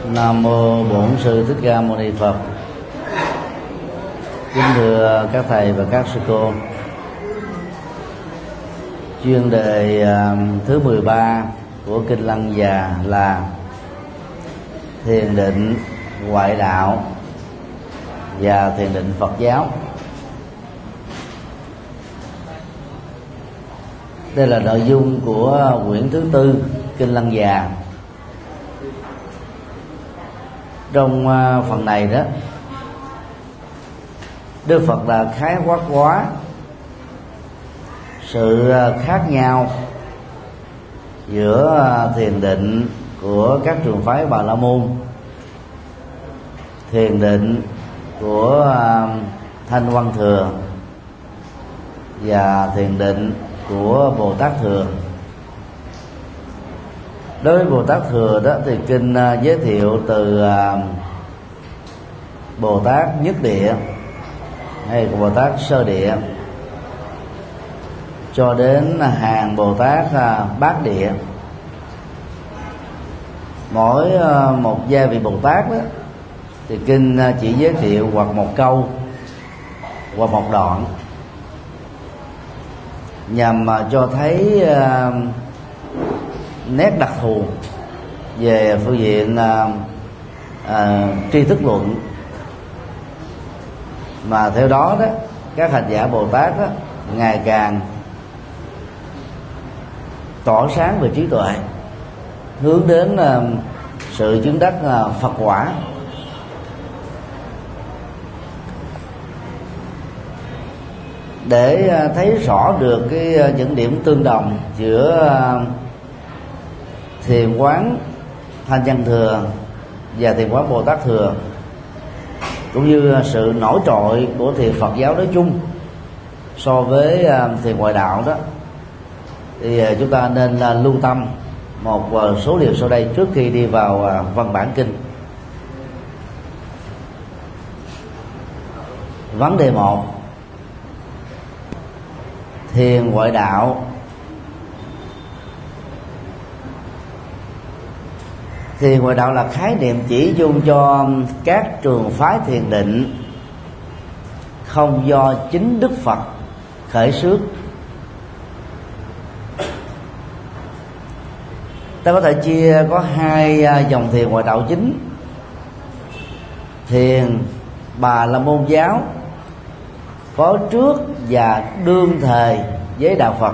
Nam mô Bổn Sư Thích Ca Mâu Ni Phật. Kính thưa các thầy và các sư cô, chuyên đề thứ 13 của Kinh Lăng Già là thiền định ngoại đạo và thiền định Phật giáo. Đây là nội dung của quyển thứ 4 Kinh Lăng Già. Trong phần này đó, Đức Phật là khái quát hóa sự khác nhau giữa thiền định của các trường phái Bà La Môn, thiền định của Thanh Văn Thừa và thiền định của Bồ Tát Thừa. Đối với Bồ Tát Thừa đó thì kinh giới thiệu từ Bồ Tát Nhất Địa hay Bồ Tát Sơ Địa cho đến hàng Bồ Tát Bát Địa. Mỗi một giai vị Bồ Tát đó thì kinh chỉ giới thiệu hoặc một câu hoặc một đoạn, nhằm cho thấy nét đặc thù về phương diện tri thức luận, mà theo đó đó các hành giả Bồ Tát đó, ngày càng tỏ sáng về trí tuệ, hướng đến sự chứng đắc Phật quả. Để thấy rõ được những điểm tương đồng giữa thiền quán Thanh Văn Thừa và thiền quán Bồ Tát Thừa, cũng như sự nổi trội của thiền Phật giáo nói chung so với thiền ngoại đạo đó, thì chúng ta nên lưu tâm một số điều sau đây trước khi đi vào văn bản kinh. Vấn đề 1: thiền ngoại đạo. Thiền ngoại đạo là khái niệm chỉ dùng cho các trường phái thiền định không do chính Đức Phật khởi xướng. Ta có thể chia có hai dòng thiền ngoại đạo chính: thiền Bà La Môn giáo có trước và đương thời với đạo Phật,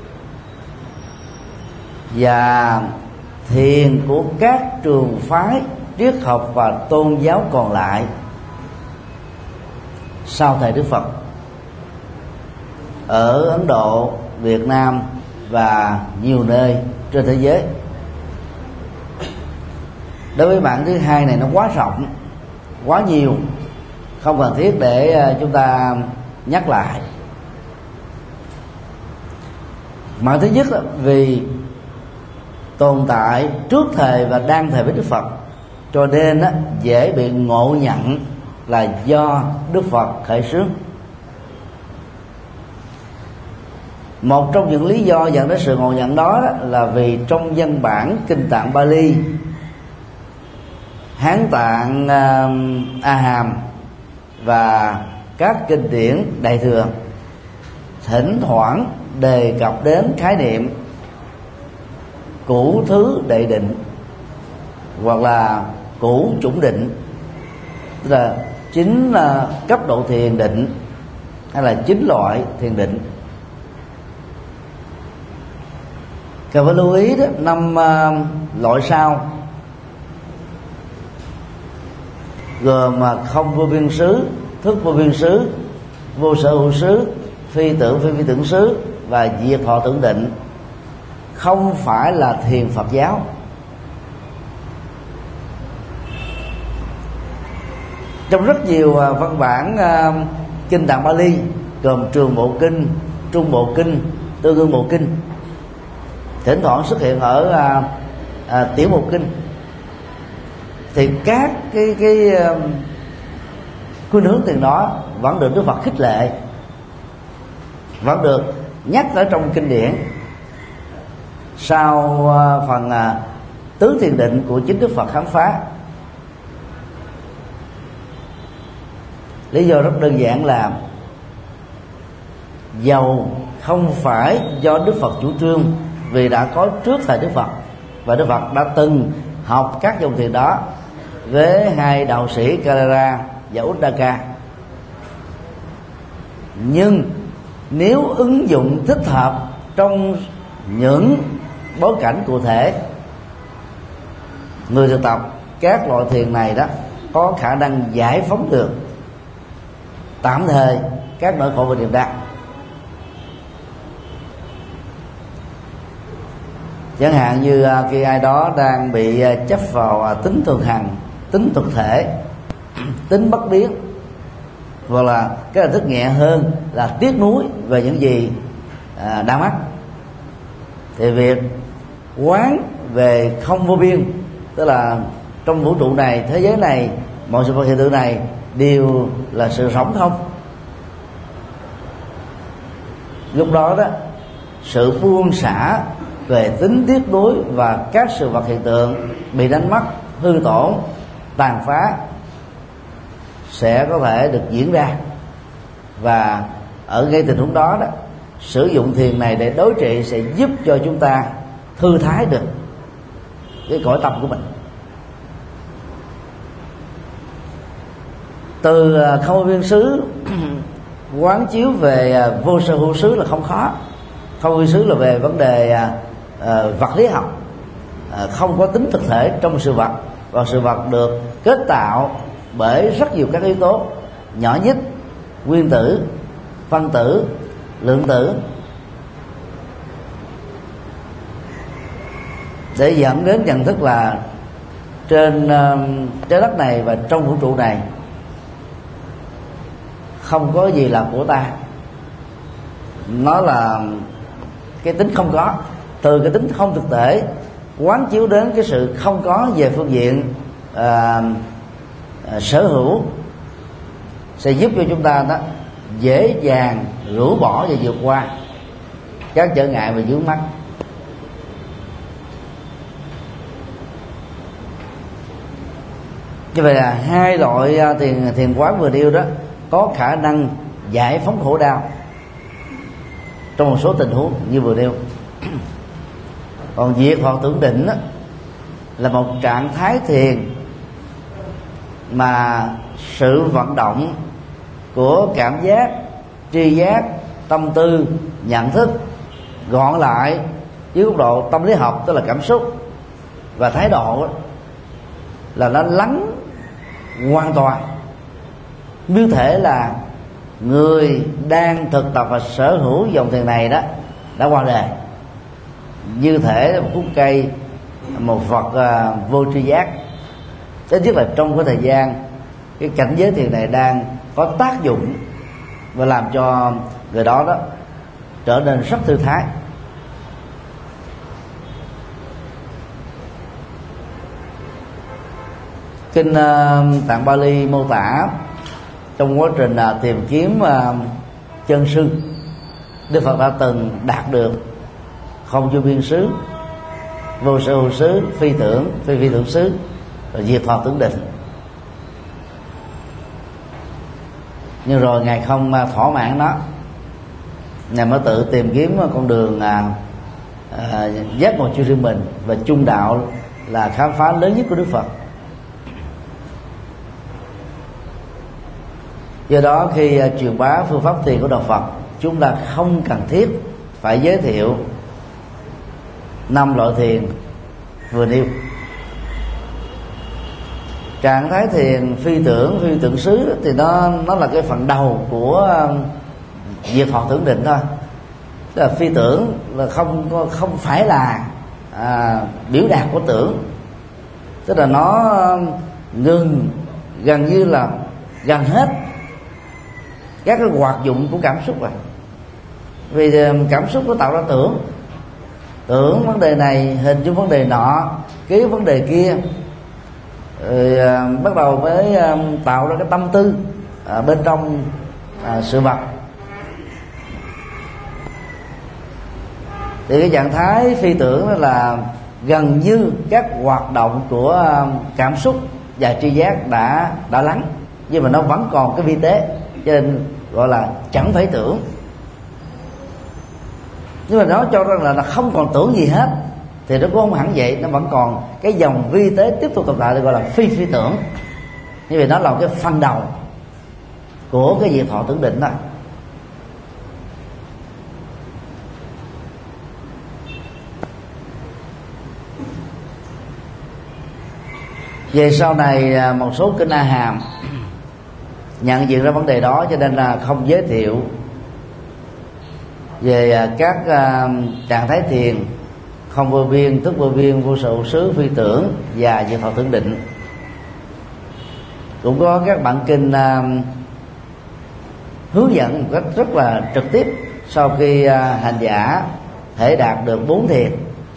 và thiền của các trường phái triết học và tôn giáo còn lại sau thời Đức Phật ở Ấn Độ, Việt Nam và nhiều nơi trên thế giới. Đối với bản thứ hai này nó quá rộng, quá nhiều, không cần thiết để chúng ta nhắc lại. Bản thứ nhất là vì tồn tại trước thời và đang thời với Đức Phật, cho nên dễ bị ngộ nhận là do Đức Phật khởi xướng. Một trong những lý do dẫn đến sự ngộ nhận đó là vì trong văn bản Kinh Tạng Bali, Hán Tạng A Hàm và các kinh điển Đại Thừa thỉnh thoảng đề cập đến khái niệm cửu thứ đệ định hoặc là cửu chủng định, tức là 9 cấp độ thiền định hay là 9 loại thiền định. Cần phải lưu ý đó, 5 loại sau gồm không vô biên xứ, thức vô biên xứ, vô sở hữu xứ, phi tưởng phi tưởng xứ và diệt thọ tưởng định không phải là thiền Phật giáo. Trong rất nhiều văn bản kinh Tạng Bali gồm trường bộ kinh, trung bộ kinh, tương ương bộ kinh, thỉnh thoảng xuất hiện ở tiểu bộ kinh, thì các cái khuynh hướng tiền đó vẫn được Đức Phật khích lệ, vẫn được nhắc ở trong kinh điển sau phần tứ thiền định của chính Đức Phật khám phá. Lý do rất đơn giản là dầu không phải do Đức Phật chủ trương, vì đã có trước thời Đức Phật, và Đức Phật đã từng học các dòng thiền đó với hai đạo sĩ Kalara và Uddaka. Nhưng nếu ứng dụng thích hợp trong những bối cảnh cụ thể, người thực tập các loại thiền này đó có khả năng giải phóng được tạm thời các nỗi khổ và niềm đau. Chẳng hạn như khi ai đó đang bị chấp vào tính thường hằng, tính thực thể, tính bất biến, hoặc là cái hình thức nhẹ hơn là tiếc nuối về những gì đã mất, thì việc quán về không vô biên, tức là trong vũ trụ này, thế giới này, mọi sự vật hiện tượng này đều là sự sống không, lúc đó đó sự buông xả về tính tiếc nuối và các sự vật hiện tượng bị đánh mất, hư tổn, tàn phá sẽ có thể được diễn ra. Và ở ngay tình huống đó đó, sử dụng thiền này để đối trị sẽ giúp cho chúng ta thư thái được cái cõi tâm của mình. Từ không viên xứ quán chiếu về vô sở hữu xứ là không khó. Không viên xứ là về vấn đề vật lý học, không có tính thực thể trong sự vật, và sự vật được kết tạo bởi rất nhiều các yếu tố nhỏ nhất: nguyên tử, phân tử, lượng tử, để dẫn đến nhận thức là trên trái đất này và trong vũ trụ này không có gì là của ta. Nó là cái tính không có. Từ cái tính không thực thể quán chiếu đến cái sự không có về phương diện sở hữu sẽ giúp cho chúng ta đó dễ dàng rũ bỏ và vượt qua các trở ngại và vướng mắc. Như vậy là hai loại thiền quán vừa nêu đó có khả năng giải phóng khổ đau trong một số tình huống như vừa nêu. Còn diệt hoặc tưởng định đó, là một trạng thái thiền mà sự vận động của cảm giác, tri giác, tâm tư, nhận thức gọn lại dưới góc độ tâm lý học, tức là cảm xúc và thái độ đó, là nó lắng hoàn toàn. Như thể là người đang thực tập và sở hữu dòng thiền này đó đã qua đời, như thể một khúc cây, một vật vô tri giác. Ít nhất là trong cái thời gian cái cảnh giới thiền này đang có tác dụng và làm cho người đó đó trở nên rất thư thái. Kinh Tạng Bali mô tả trong quá trình tìm kiếm chân sư, Đức Phật đã từng đạt được không vô biên xứ, vô sở hữu xứ, phi tưởng, phi tưởng xứ, rồi diệt hoặc tưởng định. Nhưng rồi Ngài không thỏa mãn nó, Ngài mới tự tìm kiếm con đường giác ngộ cho riêng mình, và chung đạo là khám phá lớn nhất của Đức Phật. Do đó khi truyền bá phương pháp thiền của Đạo Phật, chúng ta không cần thiết phải giới thiệu 5 loại thiền vừa nêu. Trạng thái thiền phi tưởng xứ thì nó là cái phần đầu của diệt hoặc tưởng định thôi. Tức là phi tưởng là không phải là biểu đạt của tưởng, tức là nó ngừng gần như là gần hết các cái hoạt dụng của cảm xúc rồi. Vì cảm xúc nó tạo ra tưởng vấn đề này, hình dung vấn đề nọ, ký vấn đề kia, rồi bắt đầu mới tạo ra cái tâm tư bên trong sự vật. Thì cái trạng thái phi tưởng đó là gần như các hoạt động của cảm xúc và tri giác đã lắng, nhưng mà nó vẫn còn cái vi tế, cho nên gọi là chẳng phải tưởng. Nhưng mà nó cho rằng là không còn tưởng gì hết thì nó cũng không hẳn vậy, nó vẫn còn cái dòng vi tế tiếp tục tồn tại, được gọi là phi phi tưởng. Như vậy nó là cái phần đầu của cái diệt thọ tưởng định đó. Về sau này một số kinh A Hàm nhận diện ra vấn đề đó, cho nên là không giới thiệu về các trạng thái thiền không vô biên, tức vô biên, vô sự xứ, phi tưởng và diệt thọ tưởng định. Cũng có các bản kinh hướng dẫn một cách rất là trực tiếp. Sau khi hành giả thể đạt được 4 thiền,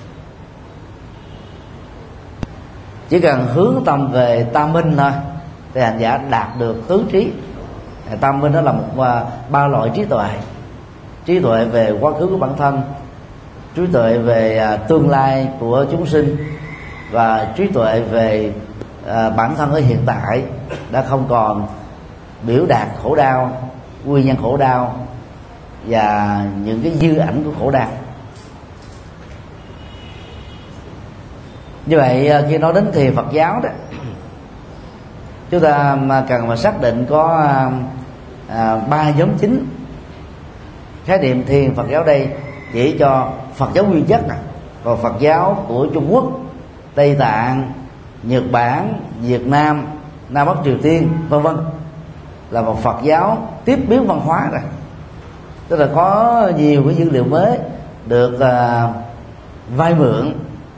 chỉ cần hướng tâm về tam minh thôi thì hành giả đạt được tứ trí. Tam minh đó là một ba loại trí tuệ: trí tuệ về quá khứ của bản thân, trí tuệ về tương lai của chúng sinh, và trí tuệ về bản thân ở hiện tại đã không còn biểu đạt khổ đau, nguyên nhân khổ đau và những cái dư ảnh của khổ đau. Như vậy khi nói đến thiền Phật giáo đó, chúng ta cần mà xác định có 3 nhóm chính. Khái niệm thiền Phật giáo đây chỉ cho Phật giáo nguyên chất này. Còn Phật giáo của Trung Quốc, Tây Tạng, Nhật Bản, Việt Nam, Nam Bắc Triều Tiên, vân vân, là một Phật giáo tiếp biến văn hóa rồi. Tức là có nhiều cái dữ liệu mới được vay mượn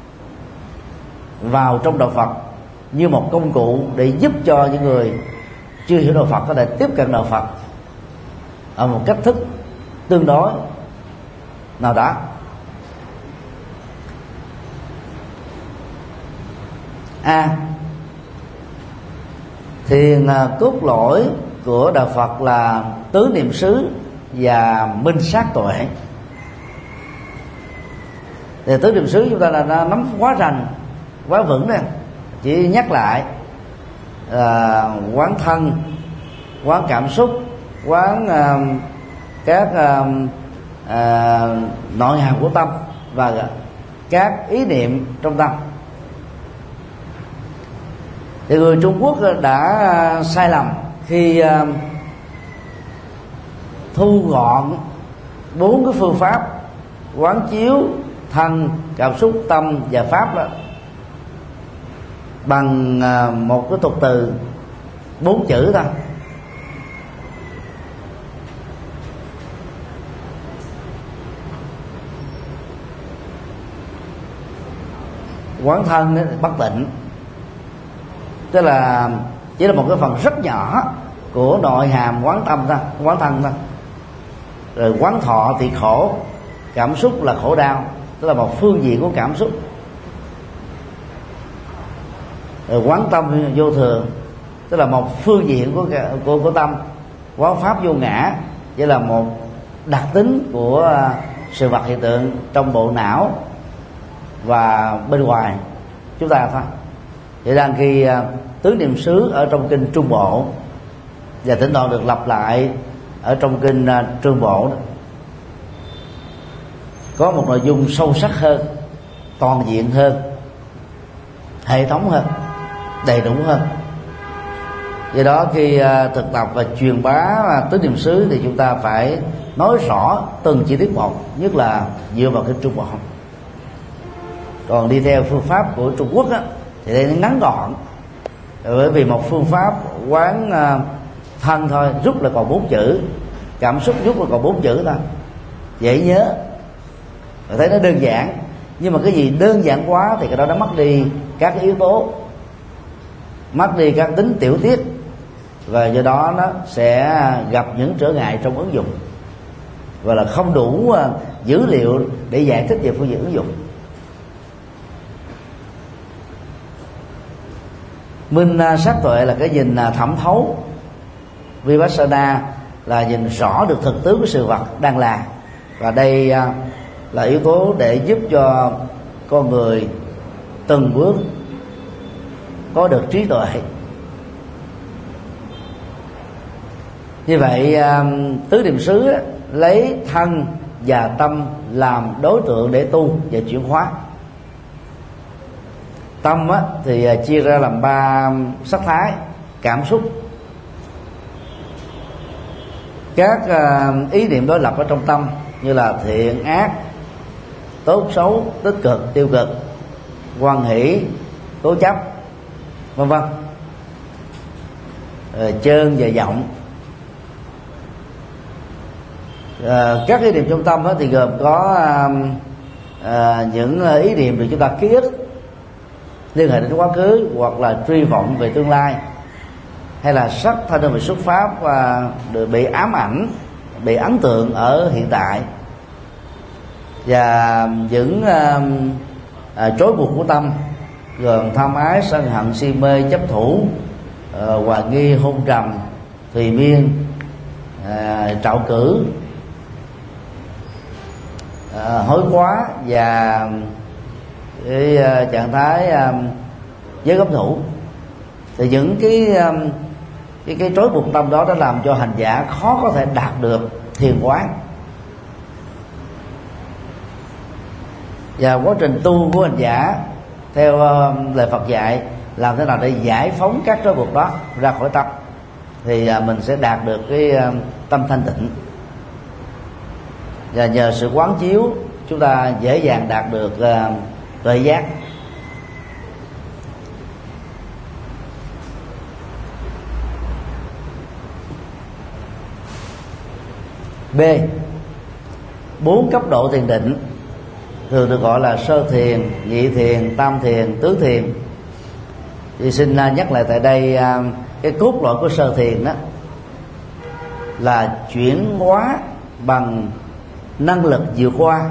vào trong đạo Phật như một công cụ để giúp cho những người chưa hiểu đạo Phật có thể tiếp cận đạo Phật ở một cách thức tương đối nào đó. Thiền cốt lõi của đạo Phật là tứ niệm xứ và minh sát tuệ. Thì tứ niệm xứ chúng ta là nắm quá rành, quá vững nè. Chỉ nhắc lại quán thân, quán cảm xúc, quán các nội hàm của tâm và các ý niệm trong tâm. Thì người Trung Quốc đã sai lầm khi thu gọn 4 cái phương pháp quán chiếu thân, cảm xúc, tâm và pháp đó bằng một cái tục từ 4 chữ thôi. Quán thân bất tịnh, tức là chỉ là một cái phần rất nhỏ của nội hàm quán tâm thôi, quán thân thôi. Rồi quán thọ thì khổ, cảm xúc là khổ đau, tức là một phương diện của cảm xúc. Rồi quán tâm vô thường, tức là một phương diện của tâm. Quán pháp vô ngã, chỉ là một đặc tính của sự vật hiện tượng trong bộ não và bên ngoài chúng ta thôi. Vậy đang khi tứ niệm xứ ở trong kinh Trung Bộ và thỉnh thoảng được lặp lại ở trong kinh Trương Bộ đó, có một nội dung sâu sắc hơn, toàn diện hơn, hệ thống hơn, đầy đủ hơn. Do đó khi thực tập và truyền bá tứ niệm xứ thì chúng ta phải nói rõ từng chi tiết một, nhất là dựa vào kinh Trung Bộ. Còn đi theo phương pháp của Trung Quốc á, thì đây nó ngắn gọn, bởi vì một phương pháp quán thân thôi rút là còn 4 chữ, cảm xúc rút là còn 4 chữ thôi, dễ nhớ. Tôi thấy nó đơn giản, nhưng mà cái gì đơn giản quá thì cái đó nó mất đi các yếu tố, mất đi các tính tiểu tiết, và do đó nó sẽ gặp những trở ngại trong ứng dụng, và là không đủ dữ liệu để giải thích về phương diện ứng dụng. Minh sát tuệ là cái nhìn thẩm thấu, Vipassana là nhìn rõ được thực tướng của sự vật đang là, và đây là yếu tố để giúp cho con người từng bước có được trí tuệ. Như vậy tứ niệm xứ lấy thân và tâm làm đối tượng để tu và chuyển hóa. Tâm thì chia ra làm 3 sắc thái: cảm xúc, các ý niệm đối lập ở trong tâm như là thiện ác, tốt xấu, tích cực tiêu cực, hoan hỷ, cố chấp, vân vân, chơn và vọng. Các ý niệm trong tâm thì gồm có những ý niệm được chúng ta ký ức liên hệ đến quá khứ, hoặc là truy vọng về tương lai, hay là sắc thanh đơn vị xuất phát và được bị ám ảnh, bị ấn tượng ở hiện tại. Và những trói buộc của tâm gồm tham ái, sân hận, si mê, chấp thủ, hoài nghi, hôn trầm, thùy miên, trạo cử, hối quá và cái trạng thái giới gấp thủ. Thì những cái trói buộc tâm đó đã làm cho hành giả khó có thể đạt được thiền quán. Và quá trình tu của hành giả theo lời Phật dạy, làm thế nào để giải phóng các trói buộc đó ra khỏi tâm, thì mình sẽ đạt được cái tâm thanh tịnh. Và nhờ sự quán chiếu, chúng ta dễ dàng đạt được tuệ giác. B. 4 cấp độ thiền định thường được gọi là sơ thiền, nhị thiền, tam thiền, tứ thiền. Thì xin nhắc lại tại đây cái cốt lõi của sơ thiền đó là chuyển hóa bằng năng lực vượt qua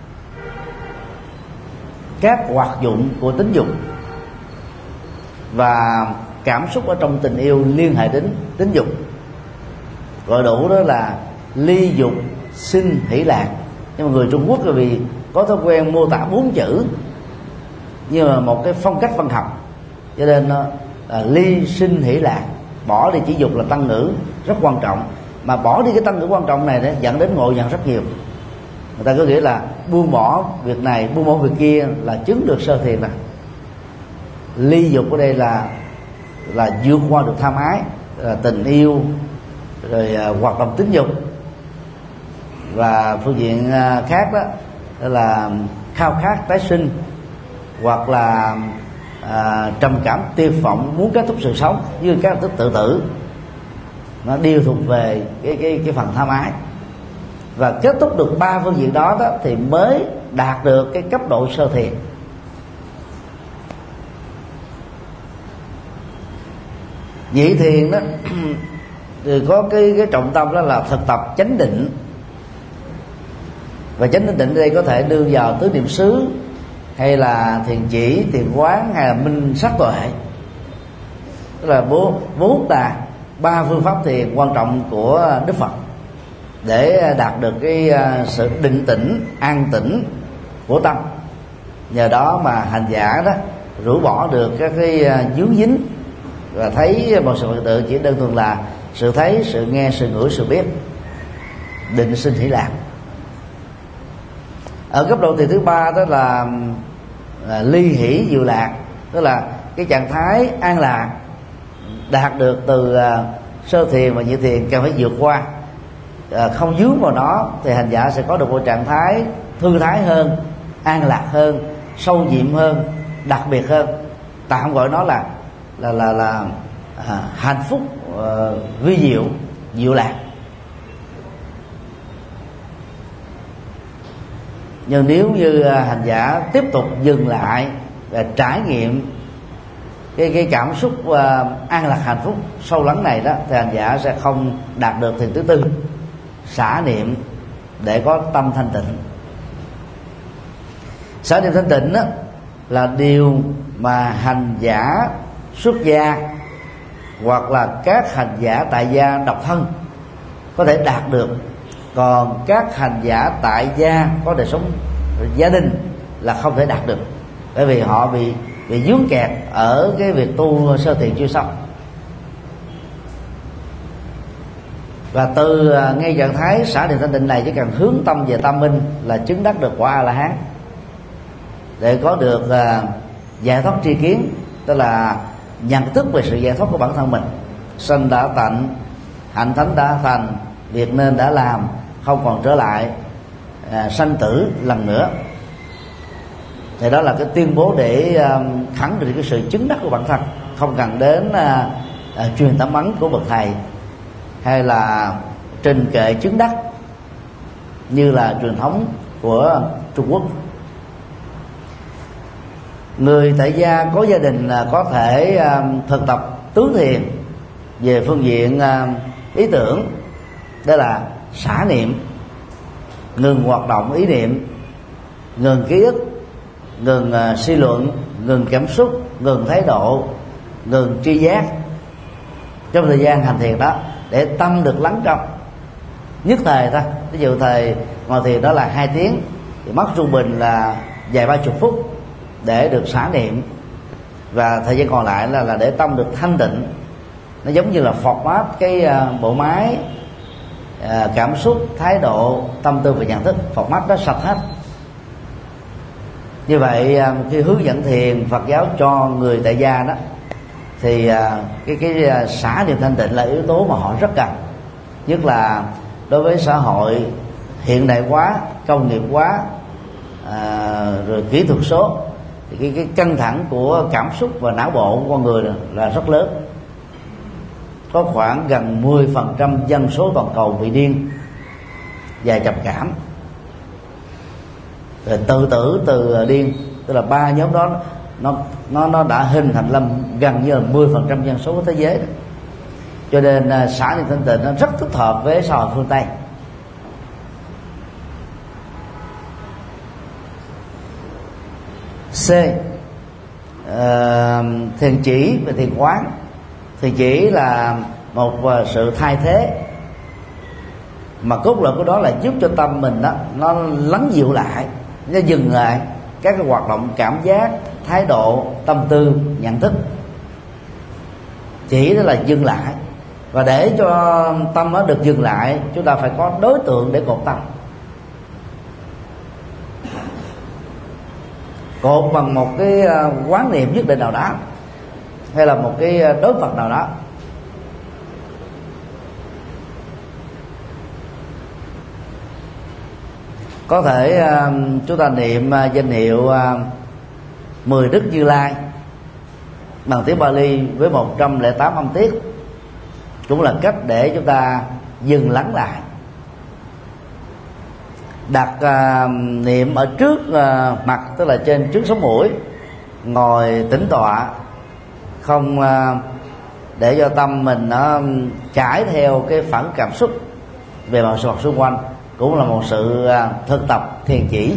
các hoạt dụng của tính dục và cảm xúc ở trong tình yêu liên hệ đến tính dục. Gọi đủ đó là ly dục sinh hỷ lạc. Nhưng mà người Trung Quốc vì có thói quen mô tả 4 chữ như là một cái phong cách văn học, cho nên ly sinh hỷ lạc, bỏ đi chỉ dục là tăng ngữ rất quan trọng. Mà bỏ đi cái tăng ngữ quan trọng này để dẫn đến ngộ nhận rất nhiều. Người ta có nghĩa là buông bỏ việc này, buông bỏ việc kia là chứng được sơ thiền. Này ly dục ở đây là vượt qua được tham ái, là tình yêu, rồi hoạt động tính dục. Và phương diện khác đó là khao khát tái sinh, hoặc là trầm cảm tuyệt vọng muốn kết thúc sự sống như các hình thức tự tử. Nó đều thuộc về cái phần tham ái. Và kết thúc được 3 phương diện đó thì mới đạt được cái cấp độ sơ thiền. Nhị thiền đó thì có cái trọng tâm đó là thực tập chánh định. Và chánh định ở đây có thể đưa vào tứ niệm xứ, hay là thiền chỉ, thiền quán, hay là minh sát tuệ. Tức là vốn là 3 phương pháp thiền quan trọng của Đức Phật để đạt được cái sự định tĩnh, an tĩnh của tâm. Nhờ đó mà hành giả đó rũ bỏ được các cái vướng dính và thấy một sự vật tự chỉ đơn thuần là sự thấy, sự nghe, sự ngửi, sự biết, định sinh hỷ lạc. Ở cấp độ thiền thứ 3 đó là ly hỷ diệu lạc, tức là cái trạng thái an lạc đạt được từ sơ thiền và nhị thiền cần phải vượt qua. Không dướng vào nó thì hành giả sẽ có được một trạng thái thư thái hơn, an lạc hơn, sâu nhiệm hơn, đặc biệt hơn. Tạm gọi nó là hạnh phúc vi diệu, diệu lạc. Nhưng nếu như hành giả tiếp tục dừng lại và trải nghiệm cái cảm xúc an lạc hạnh phúc sâu lắng này đó, thì hành giả sẽ không đạt được thiền thứ 4, xả niệm để có tâm thanh tịnh. Xả niệm thanh tịnh đó là điều mà hành giả xuất gia hoặc là các hành giả tại gia độc thân có thể đạt được. Còn các hành giả tại gia có đời sống gia đình là không thể đạt được, bởi vì họ bị vướng kẹt ở cái việc tu sơ thiền chưa xong. Và từ ngay trạng thái xả niệm thanh tịnh này chỉ cần hướng tâm về tâm minh là chứng đắc được quả A La Hán, để có được giải thoát tri kiến, tức là nhận thức về sự giải thoát của bản thân mình. Sanh đã tạnh, hạnh thánh đã thành, việc nên đã làm, không còn trở lại sanh tử lần nữa. Thì đó là cái tuyên bố để khẳng định cái sự chứng đắc của bản thân, không cần đến truyền tấm ấn của bậc thầy hay là trình kệ chứng đắc như là truyền thống của Trung Quốc. Người tại gia có gia đình có thể thực tập tứ thiền về phương diện ý tưởng, đó là xả niệm, ngừng hoạt động ý niệm, ngừng ký ức, ngừng suy luận, ngừng cảm xúc, ngừng thái độ, ngừng tri giác trong thời gian hành thiền đó, để tâm được lắng trong nhất thời thôi. Ví dụ thời ngồi thiền đó là 2 tiếng thì mất trung bình là vài 30 phút để được xả niệm, và thời gian còn lại là để tâm được thanh tịnh. Nó giống như là format cái bộ máy cảm xúc, thái độ, tâm tư và nhận thức, format đó sạch hết. Như vậy khi hướng dẫn thiền Phật giáo cho người tại gia đó, thì cái xả niệm thanh tịnh là yếu tố mà họ rất cần, nhất là đối với xã hội hiện đại quá, công nghiệp quá, rồi kỹ thuật số, thì cái căng thẳng của cảm xúc và não bộ của con người là rất lớn. Có khoảng gần 10% dân số toàn cầu bị điên và trầm cảm, rồi tự tử từ điên, tức là 3 nhóm đó nó đã hình thành gần như là 10% dân số của thế giới đó. Cho nên xả niệm thanh tịnh nó rất thích hợp với xã hội phương Tây. C. Thiền chỉ và thiền quán. Thiền chỉ là một sự thay thế, mà cốt lõi của đó là giúp cho tâm mình đó nó lắng dịu lại, nó dừng lại các cái hoạt động cảm giác, thái độ, tâm tư, nhận thức. Chỉ đó là dừng lại, và để cho tâm nó được dừng lại, chúng ta phải có đối tượng để cột tâm. Cột bằng một cái quán niệm nhất định nào đó, hay là một cái đối vật nào đó. Có thể chúng ta niệm danh hiệu 10 Đức Như Lai bằng tiếng Bali với 108 âm tiết, cũng là cách để chúng ta dừng lắng lại. Đặt niệm ở trước mặt, tức là trên trước sống mũi, ngồi tĩnh tọa, không để cho tâm mình nó trải theo cái phản cảm xúc về mọi sự vật xung quanh, cũng là một sự thực tập thiền chỉ.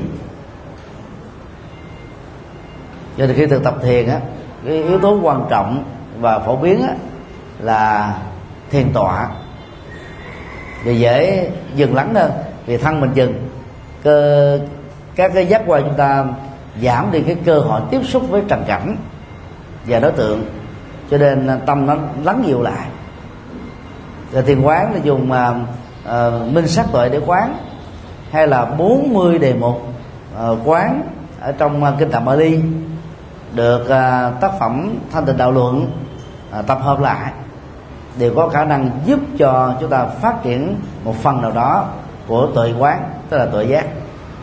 Cho nên khi thực tập thiền á, cái yếu tố quan trọng và phổ biến á là thiền tọa, vì dễ dừng lắng hơn, vì thân mình dừng, các cái giác quan chúng ta giảm đi cái cơ hội tiếp xúc với trần cảnh và đối tượng, cho nên tâm nó lắng dịu lại. Rồi thiền quán là dùng minh sát tuệ để quán, hay là 40 đề mục quán ở trong kinh Tạng Bali được tác phẩm Thanh Tịnh Đạo Luận tập hợp lại, đều có khả năng giúp cho chúng ta phát triển một phần nào đó của tuệ quán, tức là tuệ giác.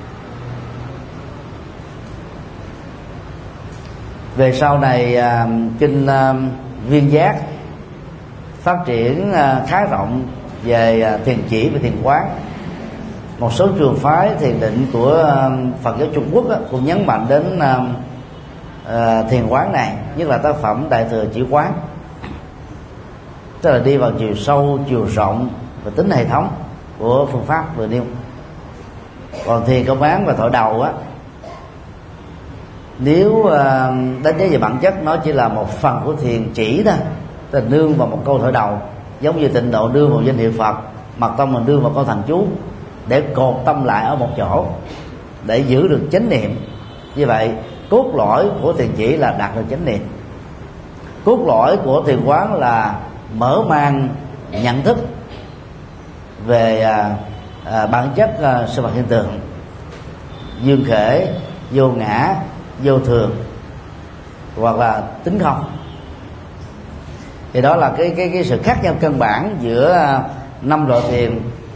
Về sau này kinh Viên Giác phát triển khá rộng về thiền chỉ và thiền quán. Một số trường phái thiền định của Phật giáo Trung Quốc cũng nhấn mạnh đến thiền quán này, nhất là tác phẩm Đại Thừa Chỉ Quán, tức là đi vào chiều sâu, chiều rộng và tính hệ thống của phương pháp vừa nêu. Còn thiền công án và thổi đầu á, nếu đánh giá về bản chất, nó chỉ là một phần của thiền chỉ thôi, tức là nương vào một câu thổi đầu, giống như Tịnh Độ nương vào danh hiệu Phật, Mật Tông mình nương vào câu thần chú, để cột tâm lại ở một chỗ để giữ được chánh niệm. Như vậy cốt lõi của thiền chỉ là đạt được chánh niệm. Cốt lõi của thiền quán là mở mang nhận thức về bản chất sự vật hiện tượng, dương khể, vô ngã, vô thường, hoặc là tính không. Thì đó là cái sự khác nhau căn bản giữa 5 loại thiền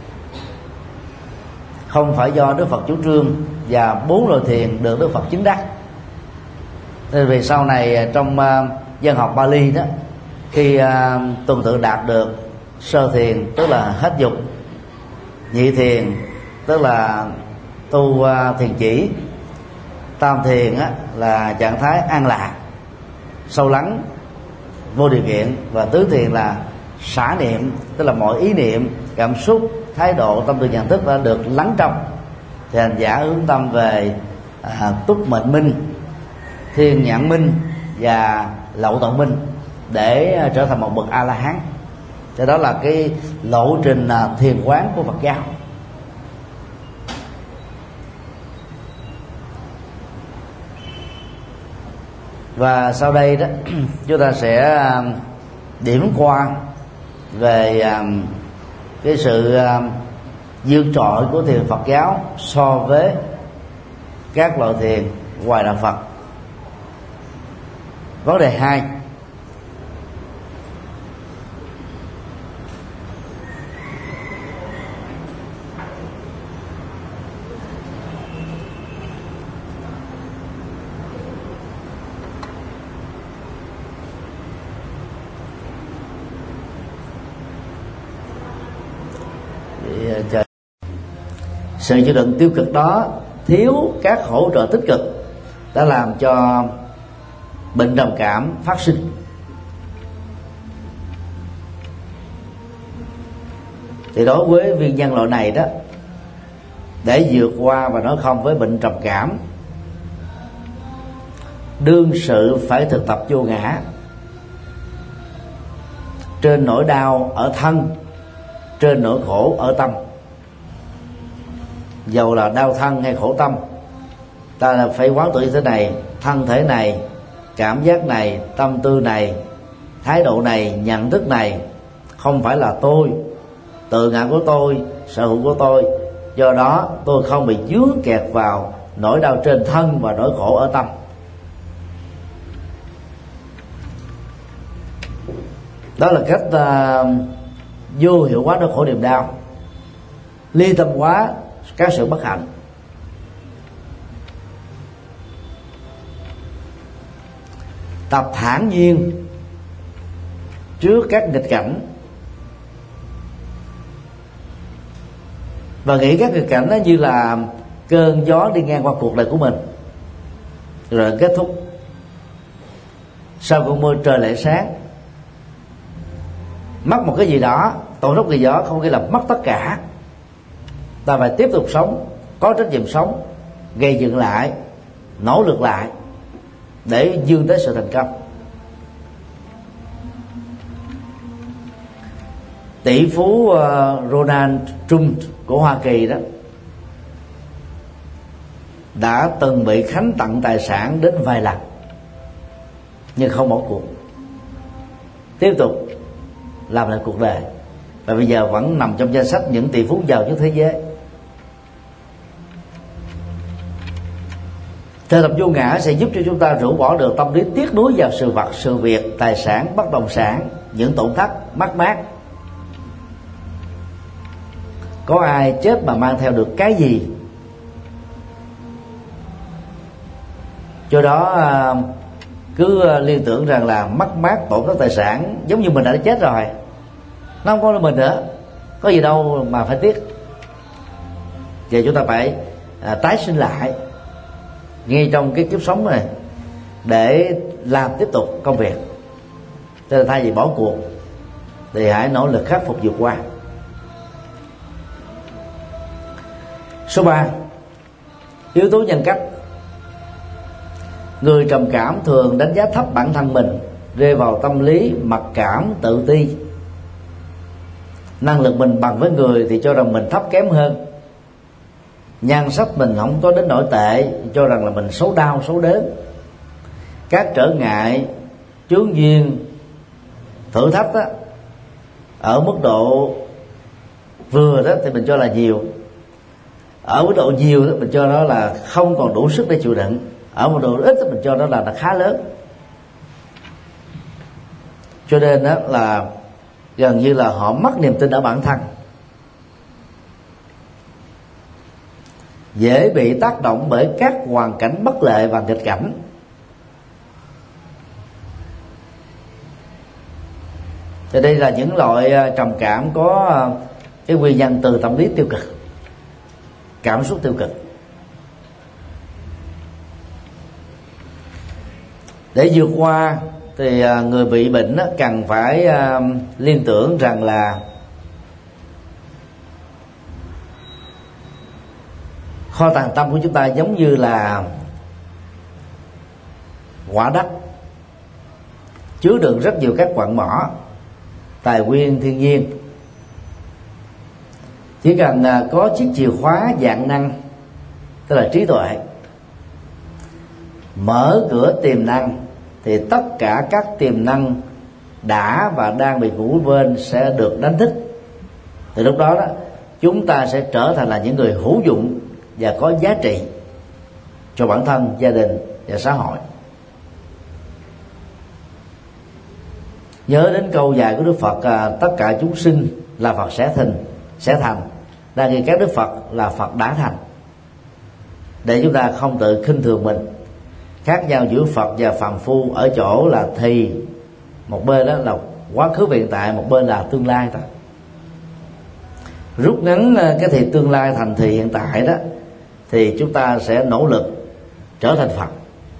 không phải do Đức Phật chủ trương và 4 loại thiền được Đức Phật chứng đắc. Nên vì sau này trong văn học Bali đó, khi tuần tự đạt được sơ thiền tức là hết dục, nhị thiền tức là tu thiền chỉ, tam thiền là trạng thái an lạc sâu lắng vô điều kiện, và tứ thiền là xả niệm, tức là mọi ý niệm, cảm xúc, thái độ, tâm tư, nhận thức đã được lắng trong, thì hành giả hướng tâm về túc mệnh minh, thiên nhãn minh và lậu tận minh để trở thành một bậc A La Hán. Cho đó là cái lộ trình thiền quán của Phật giáo. Và sau đây đó chúng ta sẽ điểm qua về cái sự vượt trội của thiền Phật giáo so với các loại thiền ngoài đạo Phật. Vấn đề 2: sự chịu đựng tiêu cực đó, thiếu các hỗ trợ tích cực, đã làm cho bệnh trầm cảm phát sinh. Thì đối với nguyên nhân loại này đó, để vượt qua và nói không với bệnh trầm cảm, đương sự phải thực tập vô ngã trên nỗi đau ở thân, trên nỗi khổ ở tâm. Dầu là đau thân hay khổ tâm, ta là phải quán tưởng như thế này: thân thể này, cảm giác này, tâm tư này, thái độ này, nhận thức này không phải là tôi, tự ngã của tôi, sở hữu của tôi. Do đó tôi không bị vướng kẹt vào nỗi đau trên thân và nỗi khổ ở tâm. Đó là cách vô hiệu hóa nỗi khổ niềm đau, ly tâm hóa các sự bất hạnh. Tập thản nhiên trước các nghịch cảnh, và nghĩ các nghịch cảnh đó như là cơn gió đi ngang qua cuộc đời của mình rồi kết thúc. Sau cơn mưa trời lại sáng. Mất một cái gì đó, tổn thất gì đó không nghĩa là mất tất cả. Ta phải tiếp tục sống, có trách nhiệm sống, gây dựng lại, nỗ lực lại để vươn tới sự thành công. Tỷ phú Donald Trump của Hoa Kỳ đó đã từng bị khánh tặng tài sản đến vài lần, nhưng không bỏ cuộc, tiếp tục làm lại cuộc đời, và bây giờ vẫn nằm trong danh sách những tỷ phú giàu nhất thế giới. Thực tập vô ngã sẽ giúp cho chúng ta rũ bỏ được tâm lý tiếc nuối vào sự vật, sự việc, tài sản, bất động sản, những tổn thất, mất mát. Có ai chết mà mang theo được cái gì? Do đó cứ liên tưởng rằng là mất mát, tổn thất tài sản giống như mình đã chết rồi, nó không có là mình nữa, có gì đâu mà phải tiếc. Giờ chúng ta phải tái sinh lại ngay trong cái kiếp sống này để làm tiếp tục công việc. Cho nên thay vì bỏ cuộc thì hãy nỗ lực khắc phục vượt qua. Số 3: yếu tố nhân cách. Người trầm cảm thường đánh giá thấp bản thân mình, rơi vào tâm lý mặc cảm, tự ti. Năng lực mình bằng với người thì cho rằng mình thấp kém hơn. Nhan sắc mình không có đến nỗi tệ, cho rằng là mình xấu đau, xấu đớn. Các trở ngại, chướng duyên, thử thách đó, ở mức độ vừa đó thì mình cho là nhiều, ở mức độ nhiều đó mình cho đó là không còn đủ sức để chịu đựng, ở mức độ ít đó mình cho đó là khá lớn. Cho nên đó là gần như là họ mất niềm tin ở bản thân, dễ bị tác động bởi các hoàn cảnh bất lợi và nghịch cảnh. Thì đây là những loại trầm cảm có cái nguyên nhân từ tâm lý tiêu cực, cảm xúc tiêu cực. Để vượt qua thì người bị bệnh cần phải liên tưởng rằng là kho tàng tâm của chúng ta giống như là quả đất chứa đựng rất nhiều các quặng mỏ, tài nguyên thiên nhiên. Chỉ cần có chiếc chìa khóa vạn năng, tức là trí tuệ, mở cửa tiềm năng, thì tất cả các tiềm năng đã và đang bị ngủ quên sẽ được đánh thức. Từ lúc đó chúng ta sẽ trở thành là những người hữu dụng và có giá trị cho bản thân, gia đình và xã hội. Nhớ đến câu dạy của Đức Phật, tất cả chúng sinh là Phật sẽ thành, đang nghĩ các Đức Phật là Phật đã thành, để chúng ta không tự khinh thường mình. Khác nhau giữa Phật và phàm phu ở chỗ là thì một bên đó là quá khứ hiện tại, một bên là tương lai thôi. Rút ngắn cái thì tương lai thành thì hiện tại đó, thì chúng ta sẽ nỗ lực trở thành Phật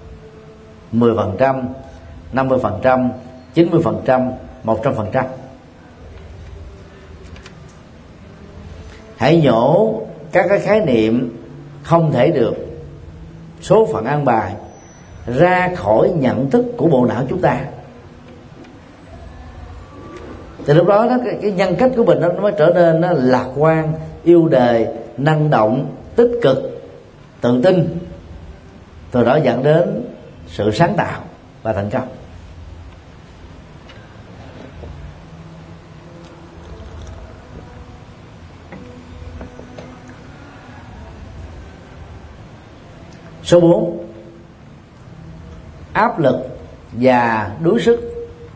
10%, 50%, 90%, 100%. Hãy nhổ các cái khái niệm không thể được, số phận an bài ra khỏi nhận thức của bộ não chúng ta. Thì lúc đó cái nhân cách của mình nó mới trở nên nó lạc quan, yêu đời, năng động, tích cực, tự tin, từ đó dẫn đến sự sáng tạo và thành công. Số 4, áp lực và đuối sức.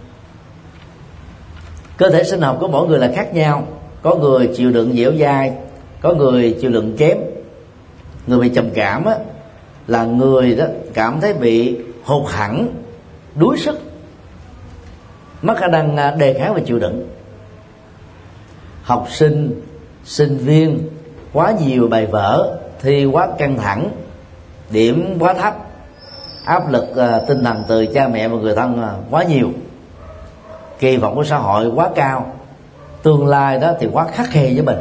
Cơ thể sinh học của mỗi người là khác nhau, có người chịu đựng dẻo dai, có người chịu đựng kém. Người bị trầm cảm là người đó cảm thấy bị hụt hẫng, đuối sức, mất khả năng đề kháng và chịu đựng. Học sinh, sinh viên quá nhiều bài vở, thi quá căng thẳng, điểm quá thấp, áp lực tinh thần từ cha mẹ và người thân quá nhiều, kỳ vọng của xã hội quá cao, tương lai đó thì quá khắt khe với mình.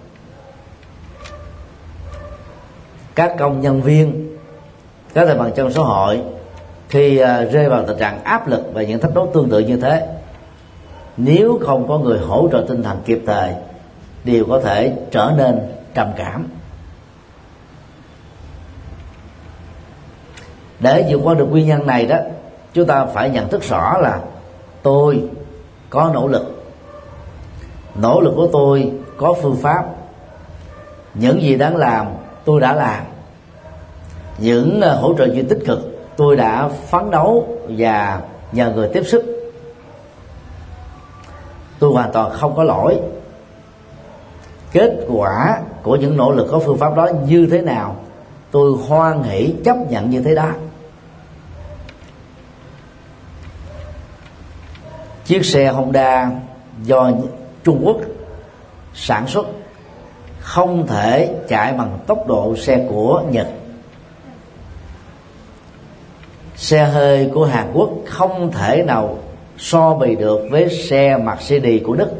Các công nhân viên, các thành phần trong xã hội khi rơi vào tình trạng áp lực và những thách đố tương tự như thế, nếu không có người hỗ trợ tinh thần kịp thời, đều có thể trở nên trầm cảm. Để vượt qua được nguyên nhân này đó, chúng ta phải nhận thức rõ là tôi có nỗ lực, nỗ lực của tôi có phương pháp, những gì đáng làm tôi đã làm, những hỗ trợ gì tích cực tôi đã phấn đấu và nhờ người tiếp sức. Tôi hoàn toàn không có lỗi. Kết quả của những nỗ lực có phương pháp đó như thế nào, tôi hoan hỷ chấp nhận như thế đó. Chiếc xe Honda do Trung Quốc sản xuất không thể chạy bằng tốc độ xe của Nhật. Xe hơi của Hàn Quốc không thể nào so bì được với xe Mercedes của Đức.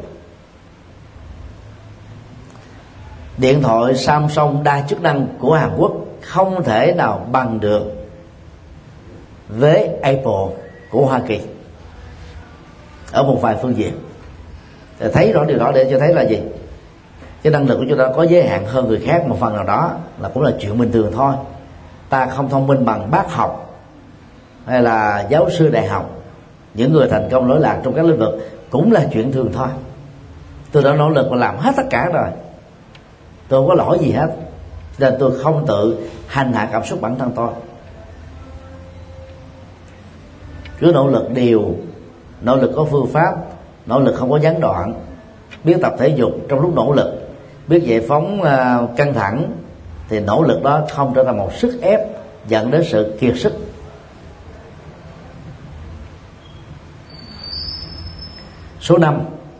Điện thoại Samsung đa chức năng của Hàn Quốc không thể nào bằng được với Apple của Hoa Kỳ ở một vài phương diện. Để thấy rõ điều đó để cho thấy là gì? Cái năng lực của chúng ta có giới hạn hơn người khác một phần nào đó là cũng là chuyện bình thường thôi. Ta không thông minh bằng bác học hay là giáo sư đại học, những người thành công lỗi lạc trong các lĩnh vực cũng là chuyện thường thôi. Tôi đã nỗ lực và làm hết tất cả rồi, tôi không có lỗi gì hết, nên tôi không tự hành hạ cảm xúc bản thân tôi. Cứ nỗ lực điều, nỗ lực có phương pháp, nỗ lực không có gián đoạn, biết tập thể dục trong lúc nỗ lực, biết giải phóng căng thẳng, thì nỗ lực đó không trở thành một sức ép dẫn đến sự kiệt sức. Số 5,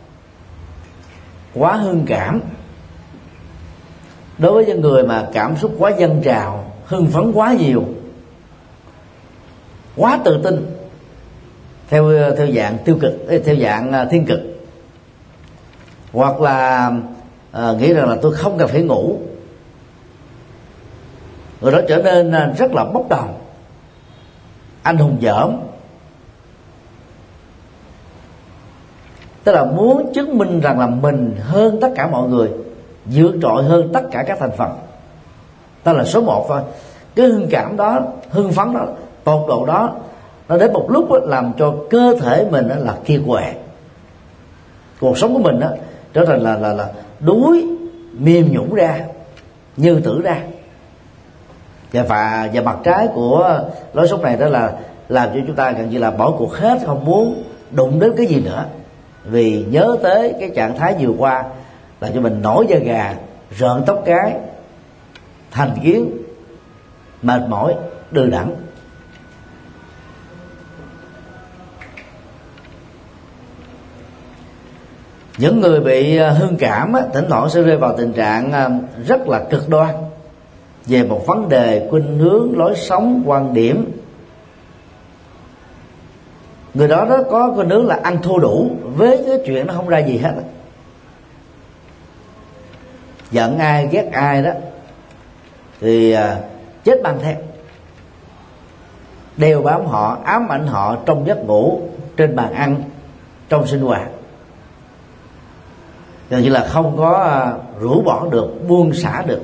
quá hưng cảm. Đối với những người mà cảm xúc quá dâng trào, hưng phấn quá nhiều, quá tự tin, theo dạng tiêu cực, theo dạng thiên cực, hoặc là nghĩ rằng là tôi không cần phải ngủ, người đó trở nên rất là bốc đồng, anh hùng dởm, tức là muốn chứng minh rằng là mình hơn tất cả mọi người, vượt trội hơn tất cả các thành phần, đó là số 1 thôi. Cái hưng cảm đó, hưng phấn đó, tột độ đó, nó đến một lúc đó, làm cho cơ thể mình đó là kiệt quệ, cuộc sống của mình đó trở thành là đuối, mềm nhũn ra, như tử ra. Và mặt trái của lối sống này đó là làm cho chúng ta gần như là bỏ cuộc hết, không muốn đụng đến cái gì nữa, vì nhớ tới cái trạng thái vừa qua là cho mình nổi da gà, rợn tóc gáy, thành kiến, mệt mỏi, đừ đẫn. Những người bị hưng cảm thỉnh thoảng sẽ rơi vào tình trạng rất là cực đoan về một vấn đề, khuynh hướng, lối sống, quan điểm. Người đó có khuynh hướng là ăn thua đủ với cái chuyện nó không ra gì hết. Giận ai ghét ai đó thì chết bằng theo, đeo bám họ, ám ảnh họ trong giấc ngủ, trên bàn ăn, trong sinh hoạt, gần như là không có rũ bỏ được, buông xả được.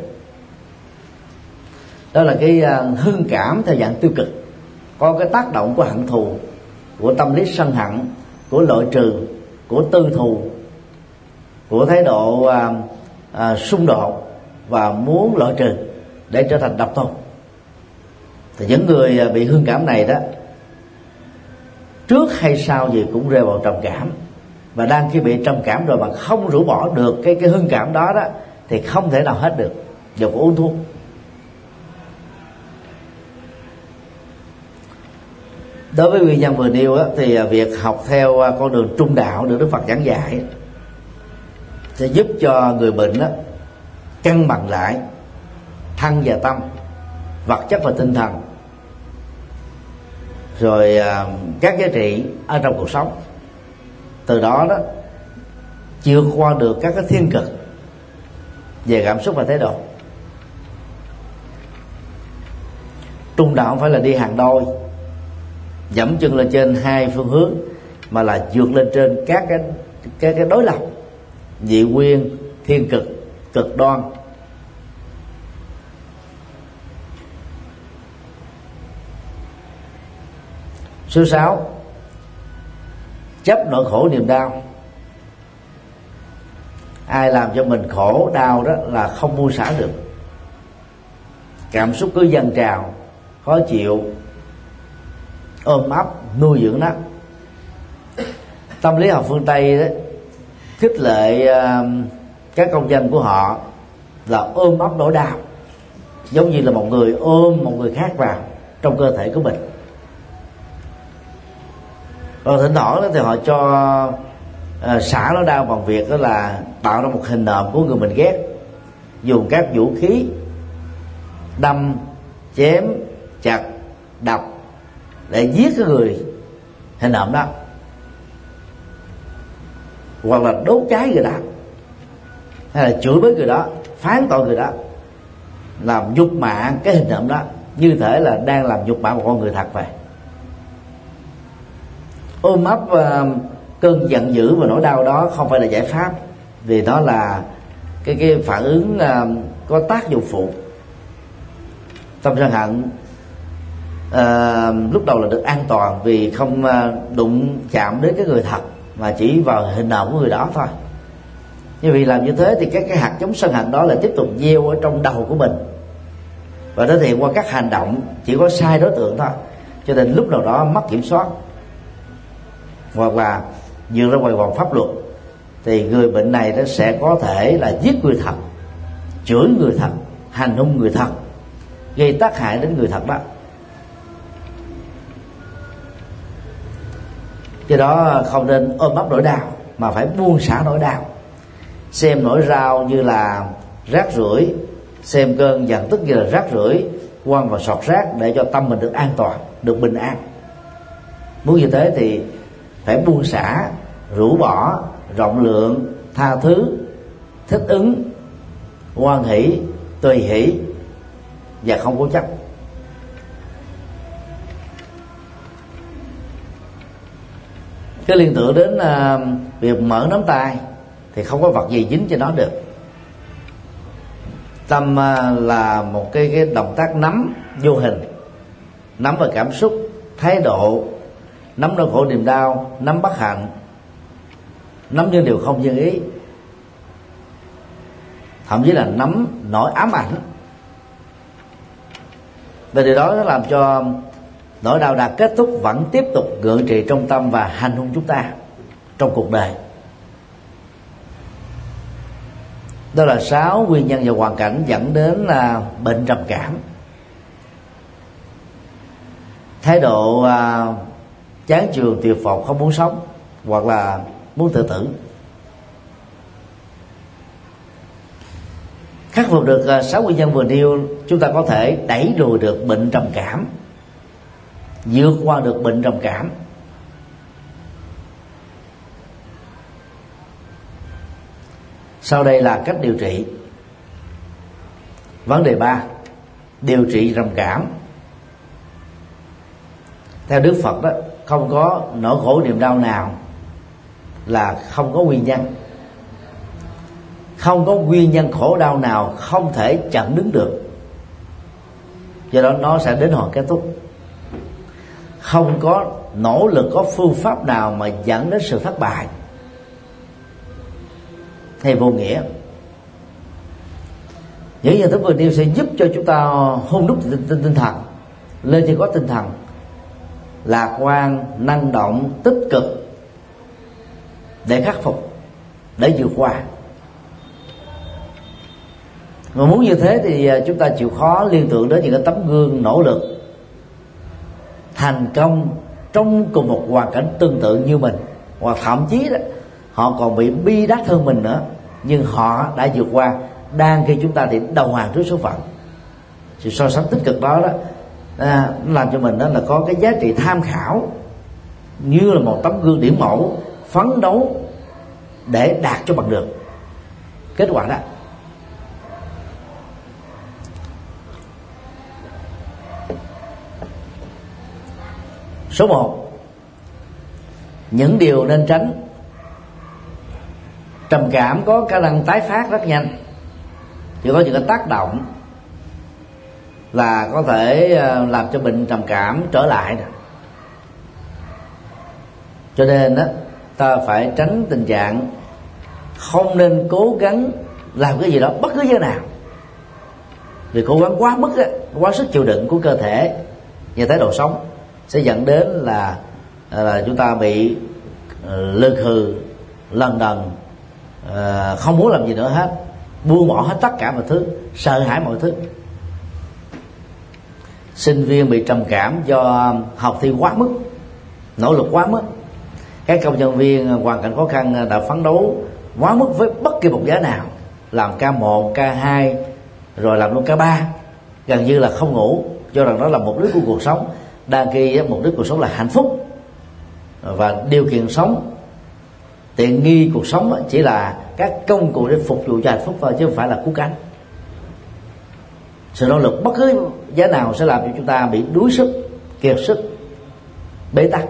Đó là cái hưng cảm theo dạng tiêu cực, có cái tác động của hận thù, của tâm lý sân hận, của loại trừ, của tư thù, của thái độ xung đột và muốn loại trừ để trở thành độc tôn. Thì những người bị hưng cảm này đó, trước hay sau gì cũng rơi vào trầm cảm, và đang khi bị trầm cảm rồi mà không rũ bỏ được cái hưng cảm đó đó, thì không thể nào hết được, dù có uống thuốc. Đối với nguyên nhân vừa nêu á, thì việc học theo con đường trung đạo được Đức Phật giảng dạy sẽ giúp cho người bệnh đó cân bằng lại thân và tâm, vật chất và tinh thần, rồi các giá trị ở trong cuộc sống. Từ đó đó vượt qua được các cái thiên cực về cảm xúc và thái độ. Trung đạo không phải là đi hàng đôi, dẫm chân lên trên hai phương hướng, mà là vượt lên trên các cái đối lập, dị nguyên, thiên cực, cực đoan. Số 6, chấp nỗi khổ niềm đau. Ai làm cho mình khổ đau đó là không buông xả được, cảm xúc cứ dâng trào, khó chịu, ôm ấp, nuôi dưỡng nó. Tâm lý học phương Tây đó khích lệ các công dân của họ là ôm ấp nỗi đau, giống như là một người ôm một người khác vào trong cơ thể của mình. Rồi thỉnh thoảng đó thì họ cho xả nỗi đau bằng việc đó là tạo ra một hình nộm của người mình ghét, dùng các vũ khí đâm, chém, chặt, đập để giết cái người hình nộm đó, hoặc là đốt cháy người đó, hay là chửi bới người đó, phán tội người đó, làm nhục mạ cái hình nộm đó, như thể là đang làm nhục mạ một con người thật vậy. Ôm ấp cơn giận dữ và nỗi đau đó không phải là giải pháp, vì đó là cái phản ứng có tác dụng phụ. Tâm sân hận lúc đầu là được an toàn vì không đụng chạm đến cái người thật, mà chỉ vào hình nộm của người đó thôi. Như vì làm như thế thì cái hạt giống sân hận đó là tiếp tục gieo ở trong đầu của mình, và nó thể hiện qua các hành động chỉ có sai đối tượng thôi, cho nên lúc nào đó mất kiểm soát hoặc là vượt ra ngoài vòng pháp luật, thì người bệnh này nó sẽ có thể là giết người thật, chửi người thật, hành hung người thật, gây tác hại đến người thật đó. Do đó không nên ôm ấp nỗi đau, mà phải buông xả nỗi đau, xem nỗi đau như là rác rưởi, xem cơn giận tức như là rác rưởi, quăng vào sọt rác để cho tâm mình được an toàn, được bình an. Muốn như thế thì phải buông xả, rũ bỏ, rộng lượng, tha thứ, thích ứng, hoan hỷ, tùy hỷ và không cố chấp. Cái liên tưởng đến việc mở nắm tay thì không có vật gì dính cho nó được. Tâm là một cái động tác nắm vô hình, nắm vào cảm xúc, thái độ, nắm nỗi khổ niềm đau, nắm bất hạnh, nắm những điều không như ý, thậm chí là nắm nỗi ám ảnh. Và điều đó nó làm cho nỗi đau đã kết thúc vẫn tiếp tục gượng trị trong tâm và hành hung chúng ta trong cuộc đời. Đó là 6 nguyên nhân và hoàn cảnh dẫn đến là bệnh trầm cảm. Thái độ chán chường, tuyệt vọng, không muốn sống, hoặc là muốn tự tử. Khắc phục được 6 nguyên nhân vừa nêu, chúng ta có thể đẩy lùi được bệnh trầm cảm, vượt qua được bệnh trầm cảm. Sau đây là cách điều trị. Vấn đề 3, điều trị trầm cảm. Theo Đức Phật đó, không có nỗi khổ niềm đau nào là không có nguyên nhân, không có nguyên nhân khổ đau nào không thể chặn đứng được, do đó nó sẽ đến hồi kết thúc. Không có nỗ lực, có phương pháp nào mà dẫn đến sự thất bại hay vô nghĩa. Những nhận thức vừa nêu sẽ giúp cho chúng ta hôn đúc tinh thần lên cho có tinh thần lạc quan, năng động, tích cực để khắc phục, để vượt qua. Mà muốn như thế thì chúng ta chịu khó liên tưởng đến những cái tấm gương nỗ lực thành công trong cùng một hoàn cảnh tương tự như mình, hoặc thậm chí đó họ còn bị bi đát hơn mình nữa, nhưng họ đã vượt qua, đang khi chúng ta thì đầu hàng trước số phận. Sự so sánh tích cực đó nó làm cho mình đó là có cái giá trị tham khảo, như là một tấm gương điển mẫu, phấn đấu để đạt cho bằng được kết quả đó. Số 1, những điều nên tránh. Trầm cảm có khả năng tái phát rất nhanh, chỉ có những cái tác động là có thể làm cho bệnh trầm cảm trở lại. Cho nên đó, ta phải tránh tình trạng không nên cố gắng làm cái gì đó bất cứ giá nào, vì cố gắng quá mức, quá sức chịu đựng của cơ thể và thái độ sống sẽ dẫn đến là chúng ta bị lơ khừ, lần đần, không muốn làm gì nữa hết, buông bỏ hết tất cả mọi thứ, sợ hãi mọi thứ. Sinh viên bị trầm cảm do học thi quá mức, nỗ lực quá mức. Các công nhân viên hoàn cảnh khó khăn đã phấn đấu quá mức với bất kỳ một giá nào, làm K1, K2 rồi làm luôn K3, gần như là không ngủ, cho rằng đó là mục đích của cuộc sống, đang khi mục đích cuộc sống là hạnh phúc, và điều kiện sống, tiện nghi cuộc sống chỉ là các công cụ để phục vụ cho hạnh phúc thôi, chứ không phải là cứu cánh. Sự nỗ lực bất cứ giá nào sẽ làm cho chúng ta bị đuối sức, kiệt sức, bế tắc.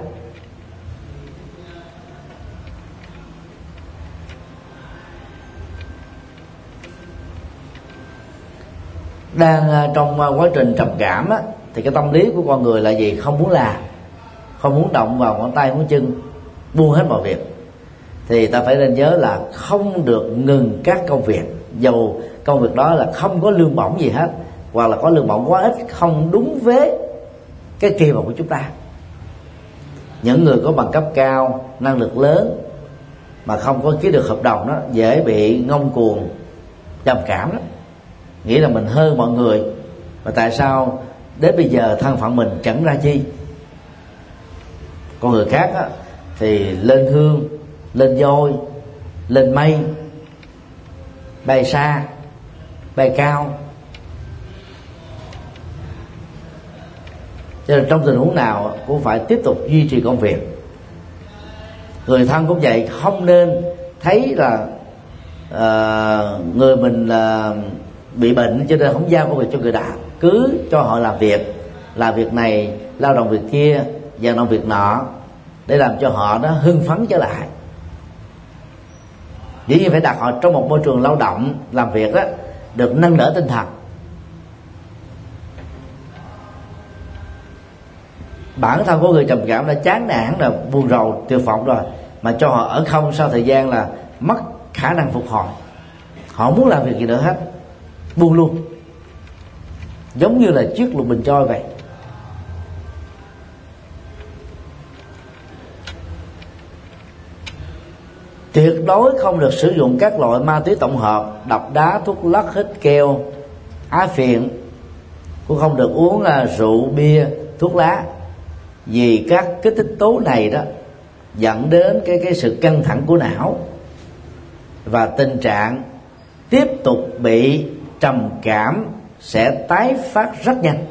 Đang trong quá trình trầm cảm thì cái tâm lý của con người là gì? Không muốn làm, không muốn động vào ngón tay ngón chân, buông hết mọi việc. thì ta phải nên nhớ là không được ngừng các công việc, dầu công việc đó là không có lương bổng gì hết, hoặc là có lương bổng quá ít, không đúng với cái kỳ vọng của chúng ta. Những người có bằng cấp cao, năng lực lớn mà không có ký được hợp đồng đó, dễ bị ngông cuồng, trầm cảm đó, nghĩ là mình hơn mọi người, mà tại sao đến bây giờ thân phận mình chẳng ra chi. Con người khác đó, thì lên hương, lên voi, lên mây, bay xa, bay cao. Cho nên trong tình huống nào cũng phải tiếp tục duy trì công việc. Người thân cũng vậy, không nên thấy là người mình bị bệnh cho nên không giao công việc cho người ta, cứ cho họ làm việc này, lao động việc kia, vận động việc nọ, để làm cho họ nó hưng phấn trở lại. Dĩ nhiên phải đặt họ trong một môi trường lao động, làm việc đó, được nâng đỡ tinh thần. Bản thân của người trầm cảm đã chán nản, là buồn rầu, tuyệt vọng rồi, mà cho họ ở không sau thời gian là mất khả năng phục hồi. Họ không muốn làm việc gì nữa hết, buông luôn, giống như là chiếc lục bình trôi vậy. Tuyệt đối không được sử dụng các loại ma túy tổng hợp, độc đá, thuốc lắc, hít keo, á phiện. Cũng không được uống rượu, bia, thuốc lá, vì các kích thích tố này đó dẫn đến cái sự căng thẳng của não, và tình trạng tiếp tục bị trầm cảm sẽ tái phát rất nhanh.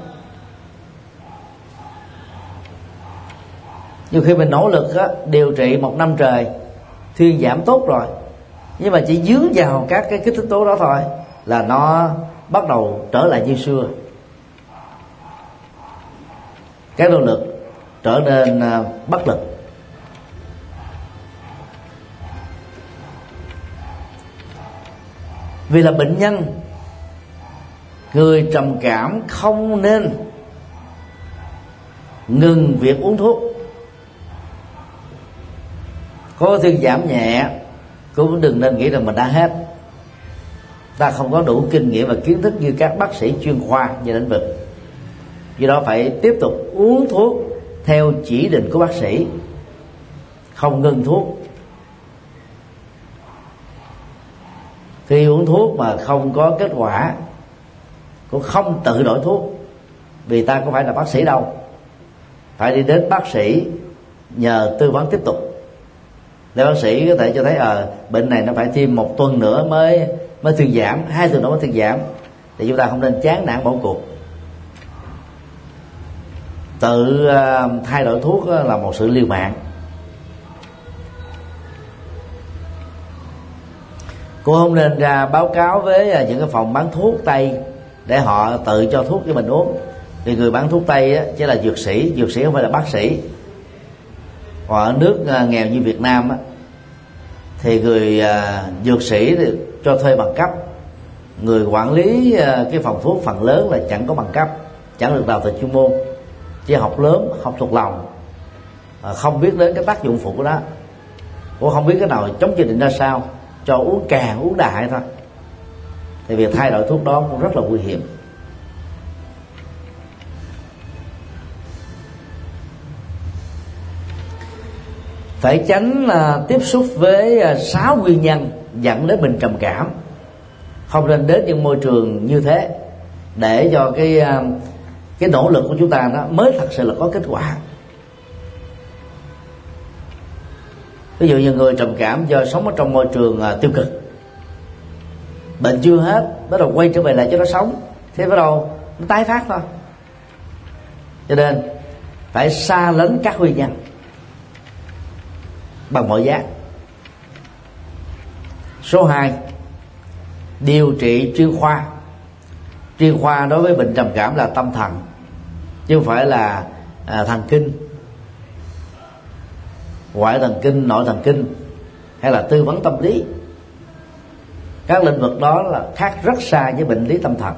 Nhiều khi mình nỗ lực điều trị 1 năm trời, thuyên giảm tốt rồi, nhưng mà chỉ dướng vào các cái kích thích tố đó thôi là nó bắt đầu trở lại như xưa. Các nỗ lực trở nên bất lực. Vì là bệnh nhân, người trầm cảm không nên ngừng việc uống thuốc. Có thuyên giảm nhẹ cũng đừng nên nghĩ rằng mình đã hết. Ta không có đủ kinh nghiệm và kiến thức như các bác sĩ chuyên khoa về lĩnh vực, do đó phải tiếp tục uống thuốc theo chỉ định của bác sĩ, không ngừng thuốc. Khi uống thuốc mà không có kết quả, cũng không tự đổi thuốc, vì ta không phải là bác sĩ đâu, phải đi đến bác sĩ nhờ tư vấn tiếp tục, để bác sĩ có thể cho thấy bệnh này nó phải thêm 1 tuần nữa mới thuyên giảm, 2 tuần nữa mới thuyên giảm. Thì chúng ta không nên chán nản bỏ cuộc. Tự thay đổi thuốc là một sự liều mạng. Cô không nên ra báo cáo với những cái phòng bán thuốc Tây để họ tự cho thuốc cho mình uống. Vì người bán thuốc Tây chỉ là dược sĩ không phải là bác sĩ. Còn ở nước nghèo như Việt Nam thì người dược sĩ cho thuê bằng cấp, người quản lý cái phòng thuốc phần lớn là chẳng có bằng cấp, chẳng được đào tạo chuyên môn, chỉ học lớn, học thuộc lòng, không biết đến cái tác dụng phụ của nó, cũng không biết cái nào chống chỉ định ra sao, cho uống càng uống đại thôi. Thì việc thay đổi thuốc đó cũng rất là nguy hiểm. Phải tránh tiếp xúc với 6 nguyên nhân dẫn đến bệnh trầm cảm. Không nên đến những môi trường như thế, để cho cái nỗ lực của chúng ta nó mới thật sự là có kết quả. Ví dụ như người trầm cảm do sống ở trong môi trường tiêu cực, bệnh chưa hết, bắt đầu quay trở về lại cho nó sống, thế bắt đầu nó tái phát thôi. Cho nên phải xa lánh các nguyên nhân bằng mọi giá. Số 2, điều trị chuyên khoa. Chuyên khoa đối với bệnh trầm cảm là tâm thần, chứ không phải là thần kinh, ngoại thần kinh, nội thần kinh, hay là tư vấn tâm lý. Các lĩnh vực đó là khác rất xa với bệnh lý tâm thần.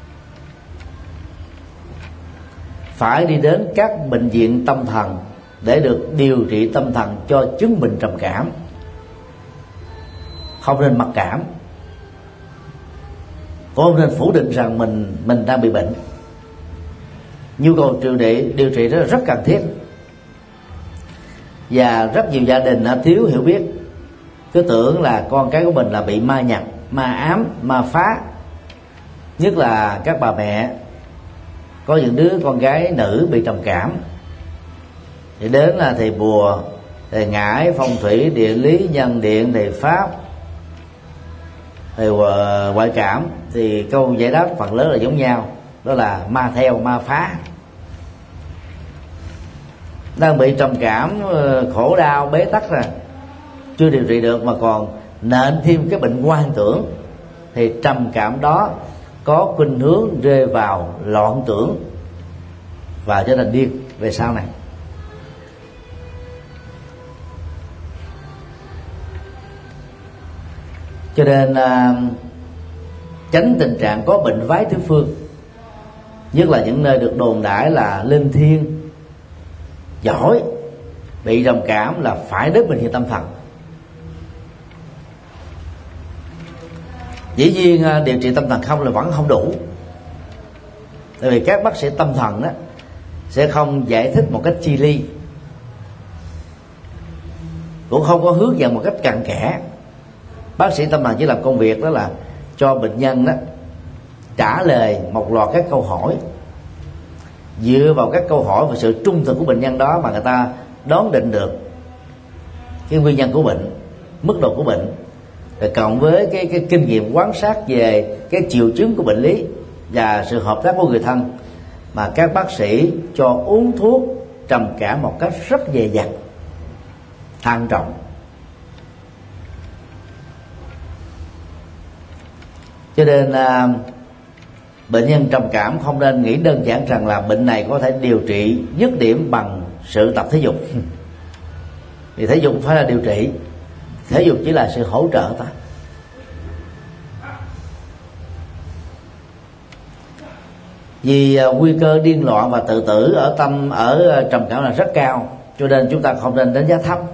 Phải đi đến các bệnh viện tâm thần để được điều trị tâm thần cho chứng bệnh trầm cảm. không nên mặc cảm, cũng không nên phủ định rằng mình đang bị bệnh. Nhu cầu điều trị đó là rất cần thiết, và rất nhiều gia đình thiếu hiểu biết, cứ tưởng là con cái của mình là bị ma nhập, ma ám, ma phá. Nhất là các bà mẹ có những đứa con gái nữ bị trầm cảm, thì đến là thầy bùa, thầy ngải, phong thủy, địa lý, nhân điện, thầy pháp, thầy ngoại cảm, thì câu giải đáp phần lớn là giống nhau, đó là ma theo, ma phá. Đang bị trầm cảm, khổ đau, bế tắc rồi, chưa điều trị được mà còn nện thêm cái bệnh hoang tưởng, thì trầm cảm đó có khuynh hướng rơi vào loạn tưởng và trở thành điên về sau này. Cho nên tránh tình trạng có bệnh vái tứ phương, nhất là những nơi được đồn đãi là linh thiêng giỏi, bị trầm cảm là phải đến bệnh viện tâm thần. Dĩ nhiên điều trị tâm thần không là vẫn không đủ, tại vì các bác sĩ tâm thần đó sẽ không giải thích một cách chi ly, cũng không có hướng dẫn một cách cặn kẽ. Bác sĩ tâm thần chỉ làm công việc đó là cho bệnh nhân đó trả lời một loạt các câu hỏi, dựa vào các câu hỏi và sự trung thực của bệnh nhân đó mà người ta đoán định được cái nguyên nhân của bệnh, mức độ của bệnh, rồi cộng với cái kinh nghiệm quan sát về cái triệu chứng của bệnh lý và sự hợp tác của người thân, mà các bác sĩ cho uống thuốc trầm cảm một cách rất dè dặt, thận trọng. Cho nên bệnh nhân trầm cảm không nên nghĩ đơn giản rằng là bệnh này có thể điều trị dứt điểm bằng sự tập thể dục. Vì thể dục phải là điều trị, thể dục chỉ là sự hỗ trợ thôi. Vì nguy cơ điên loạn và tự tử ở trầm cảm là rất cao, cho nên chúng ta không nên đánh giá thấp.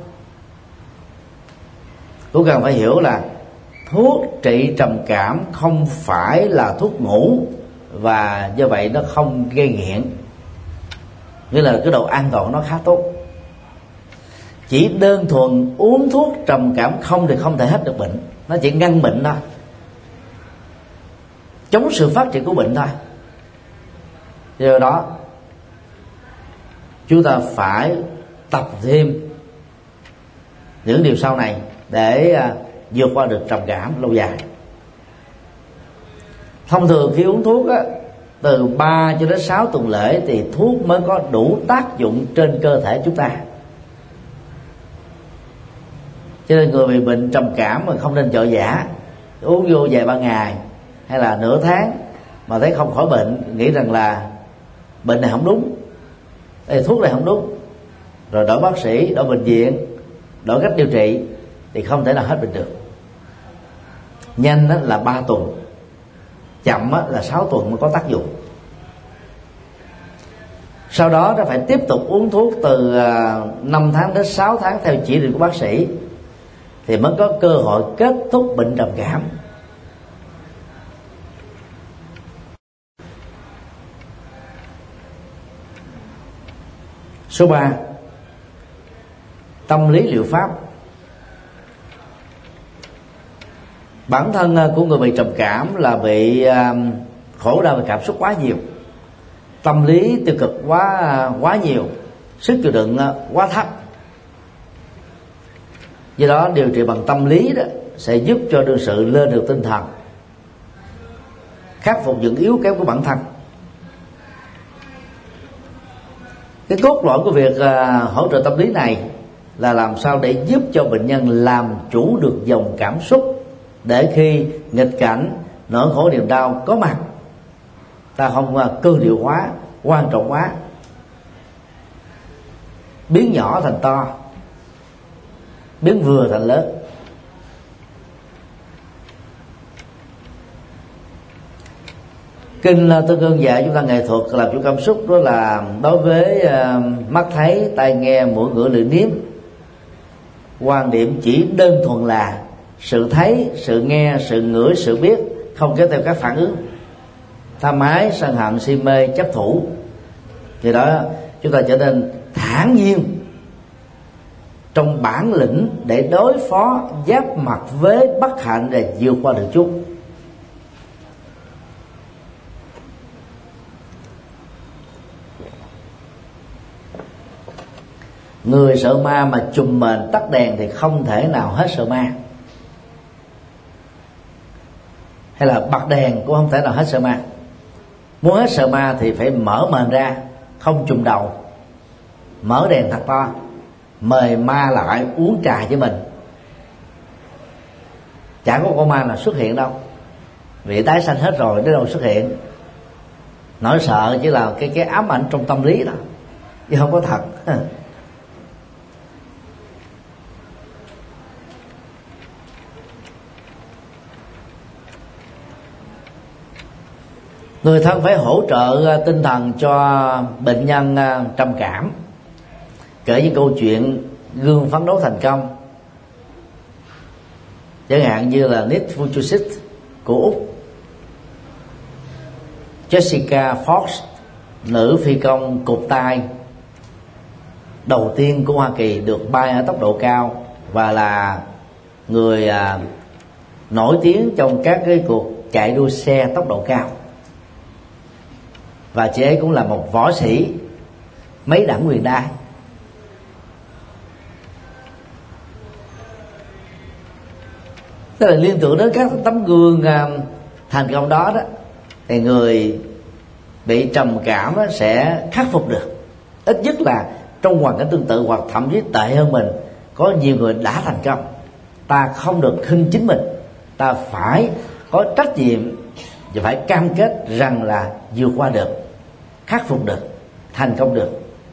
Cũng cần phải hiểu là thuốc trị trầm cảm không phải là thuốc ngủ, và do vậy nó không gây nghiện, nghĩa là cái độ an toàn nó khá tốt. Chỉ đơn thuần uống thuốc trầm cảm không thì không thể hết được bệnh, nó chỉ ngăn bệnh thôi, chống sự phát triển của bệnh thôi. Do đó chúng ta phải tập thêm những điều sau này để vượt qua được trầm cảm lâu dài. Thông thường khi uống thuốc á, từ 3 cho đến 6 tuần lễ thì thuốc mới có đủ tác dụng trên cơ thể chúng ta. Cho nên người bị bệnh trầm cảm mà không nên vội vã uống vô vài ba ngày hay là nửa tháng mà thấy không khỏi bệnh, nghĩ rằng là bệnh này không đúng, thuốc này không đúng, rồi đổi bác sĩ, đổi bệnh viện, đổi cách điều trị, thì không thể nào hết bệnh được. Nhanh là 3 tuần, chậm là 6 tuần mới có tác dụng. Sau đó nó phải tiếp tục uống thuốc từ 5 tháng đến 6 tháng theo chỉ định của bác sĩ, thì mới có cơ hội kết thúc bệnh trầm cảm. Số 3, tâm lý liệu pháp. Bản thân của người bị trầm cảm là bị khổ đau về cảm xúc quá nhiều, tâm lý tiêu cực quá nhiều, sức chịu đựng quá thấp. Do đó điều trị bằng tâm lý đó sẽ giúp cho đương sự lên được tinh thần, khắc phục những yếu kém của bản thân. Cái cốt lõi của việc hỗ trợ tâm lý này là làm sao để giúp cho bệnh nhân làm chủ được dòng cảm xúc, để khi nghịch cảnh, nỗi khổ niềm đau có mặt, ta không cương điệu hóa, quan trọng hóa, biến nhỏ thành to, biến vừa thành lớn. Kinh Tương Ưng dạy chúng ta nghệ thuật làm chủ cảm xúc, đó là đối với mắt thấy, tai nghe, mũi ngửi, lưỡi nếm, quan điểm chỉ đơn thuần là sự thấy, sự nghe, sự ngửi, sự biết không kéo theo các phản ứng tham ái, sân hận, si mê, chấp thủ, thì đó chúng ta trở nên thản nhiên trong bản lĩnh để đối phó, giáp mặt với bất hạnh để vượt qua được chúng. Người sợ ma mà chùm mền tắt đèn thì không thể nào hết sợ ma, hay là bật đèn cũng không thể nào hết sợ ma. Muốn hết sợ ma thì phải mở mền ra, không chùm đầu, mở đèn thật to, mời ma lại uống trà với mình. Chẳng có con ma nào xuất hiện đâu, vì tái sanh hết rồi, đến đâu xuất hiện. Nỗi sợ chỉ là cái ám ảnh trong tâm lý đó, chứ không có thật. Người thân phải hỗ trợ tinh thần cho bệnh nhân trầm cảm, kể những câu chuyện gương phấn đấu thành công, chẳng hạn như là Nick Vujicic của Úc, Jessica Fox, nữ phi công cụt tay đầu tiên của Hoa Kỳ được bay ở tốc độ cao và là người nổi tiếng trong các cái cuộc chạy đua xe tốc độ cao. Và chị ấy cũng là một võ sĩ mấy đẳng quyền đai. Tức là liên tưởng đến các tấm gương thành công đó thì người bị trầm cảm sẽ khắc phục được. Ít nhất là trong hoàn cảnh tương tự hoặc thậm chí tệ hơn mình, có nhiều người đã thành công. Ta không được khinh chính mình, ta phải có trách nhiệm và phải cam kết rằng là vượt qua được, khắc phục được, thành công được.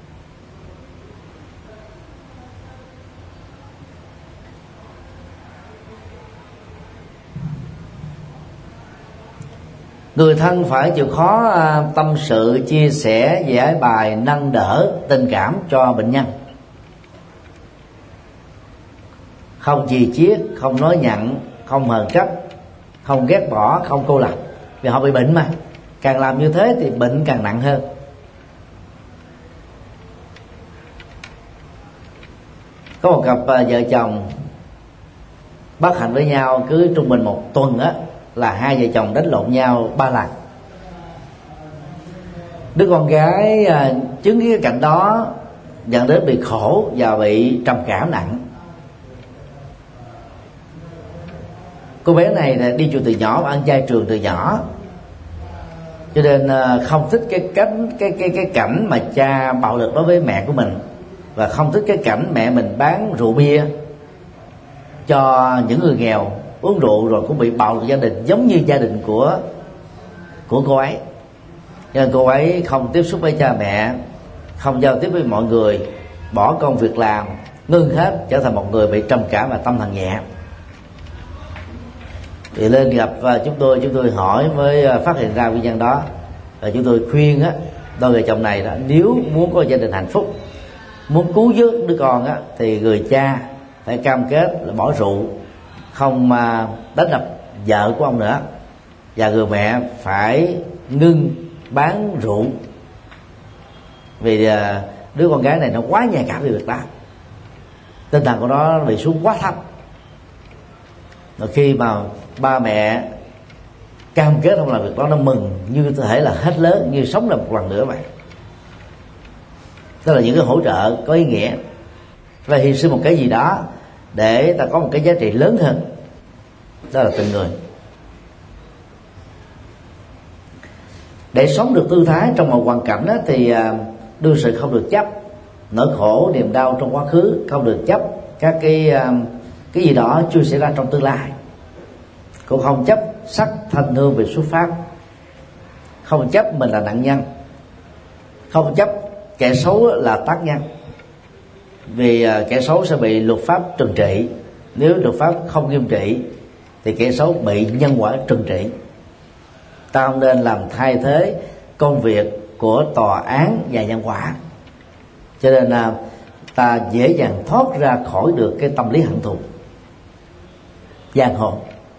Người thân phải chịu khó tâm sự, chia sẻ, giải bài, nâng đỡ tình cảm cho bệnh nhân, không chì chiết, không nói nhận, không hờn trách, không ghét bỏ, không cô lập. Vì họ bị bệnh mà, càng làm như thế thì bệnh càng nặng hơn. Có một cặp vợ chồng bất hạnh với nhau, cứ trung bình một tuần là hai vợ chồng đánh lộn nhau 3 lần. Đứa con gái chứng kiến cái cảnh đó dẫn đến bị khổ và bị trầm cảm nặng. Cô bé này đi chùa từ nhỏ và ăn chay trường từ nhỏ, cho nên không thích cái cảnh mà cha bạo lực đối với mẹ của mình, và không thích cái cảnh mẹ mình bán rượu bia cho những người nghèo uống rượu rồi cũng bị bạo lực gia đình giống như gia đình của cô ấy. Cho nên cô ấy không tiếp xúc với cha mẹ, không giao tiếp với mọi người, bỏ công việc làm, ngưng hết, trở thành một người bị trầm cảm và tâm thần nhẹ. Thì lên gặp chúng tôi hỏi mới phát hiện ra nguyên nhân đó. Và chúng tôi khuyên đôi vợ chồng này nếu muốn có gia đình hạnh phúc, muốn cứu vớt đứa con thì người cha phải cam kết là bỏ rượu, không đánh đập vợ của ông nữa, và người mẹ phải ngưng bán rượu, vì đứa con gái này nó quá nhạy cảm về việc đó, tinh thần của nó bị xuống quá thấp. Rồi khi mà ba mẹ cam kết không làm việc đó, nó mừng như thể là hết lớn, như sống lại một lần nữa vậy. Đó là những cái hỗ trợ có ý nghĩa, và hy sinh một cái gì đó để ta có một cái giá trị lớn hơn. Đó là từng người. Để sống được tư thái trong một hoàn cảnh thì đương sự không được chấp nỗi khổ, niềm đau trong quá khứ, không được chấp các cái gì đó chưa xảy ra trong tương lai, cũng không chấp sắc thanh hương về xuất phát, không chấp mình là nạn nhân, không chấp kẻ xấu là tác nhân, vì kẻ xấu sẽ bị luật pháp trừng trị. Nếu luật pháp không nghiêm trị thì kẻ xấu bị nhân quả trừng trị. Ta không nên làm thay thế công việc của tòa án và nhân quả, cho nên ta dễ dàng thoát ra khỏi được cái tâm lý hận thù. giang hồ.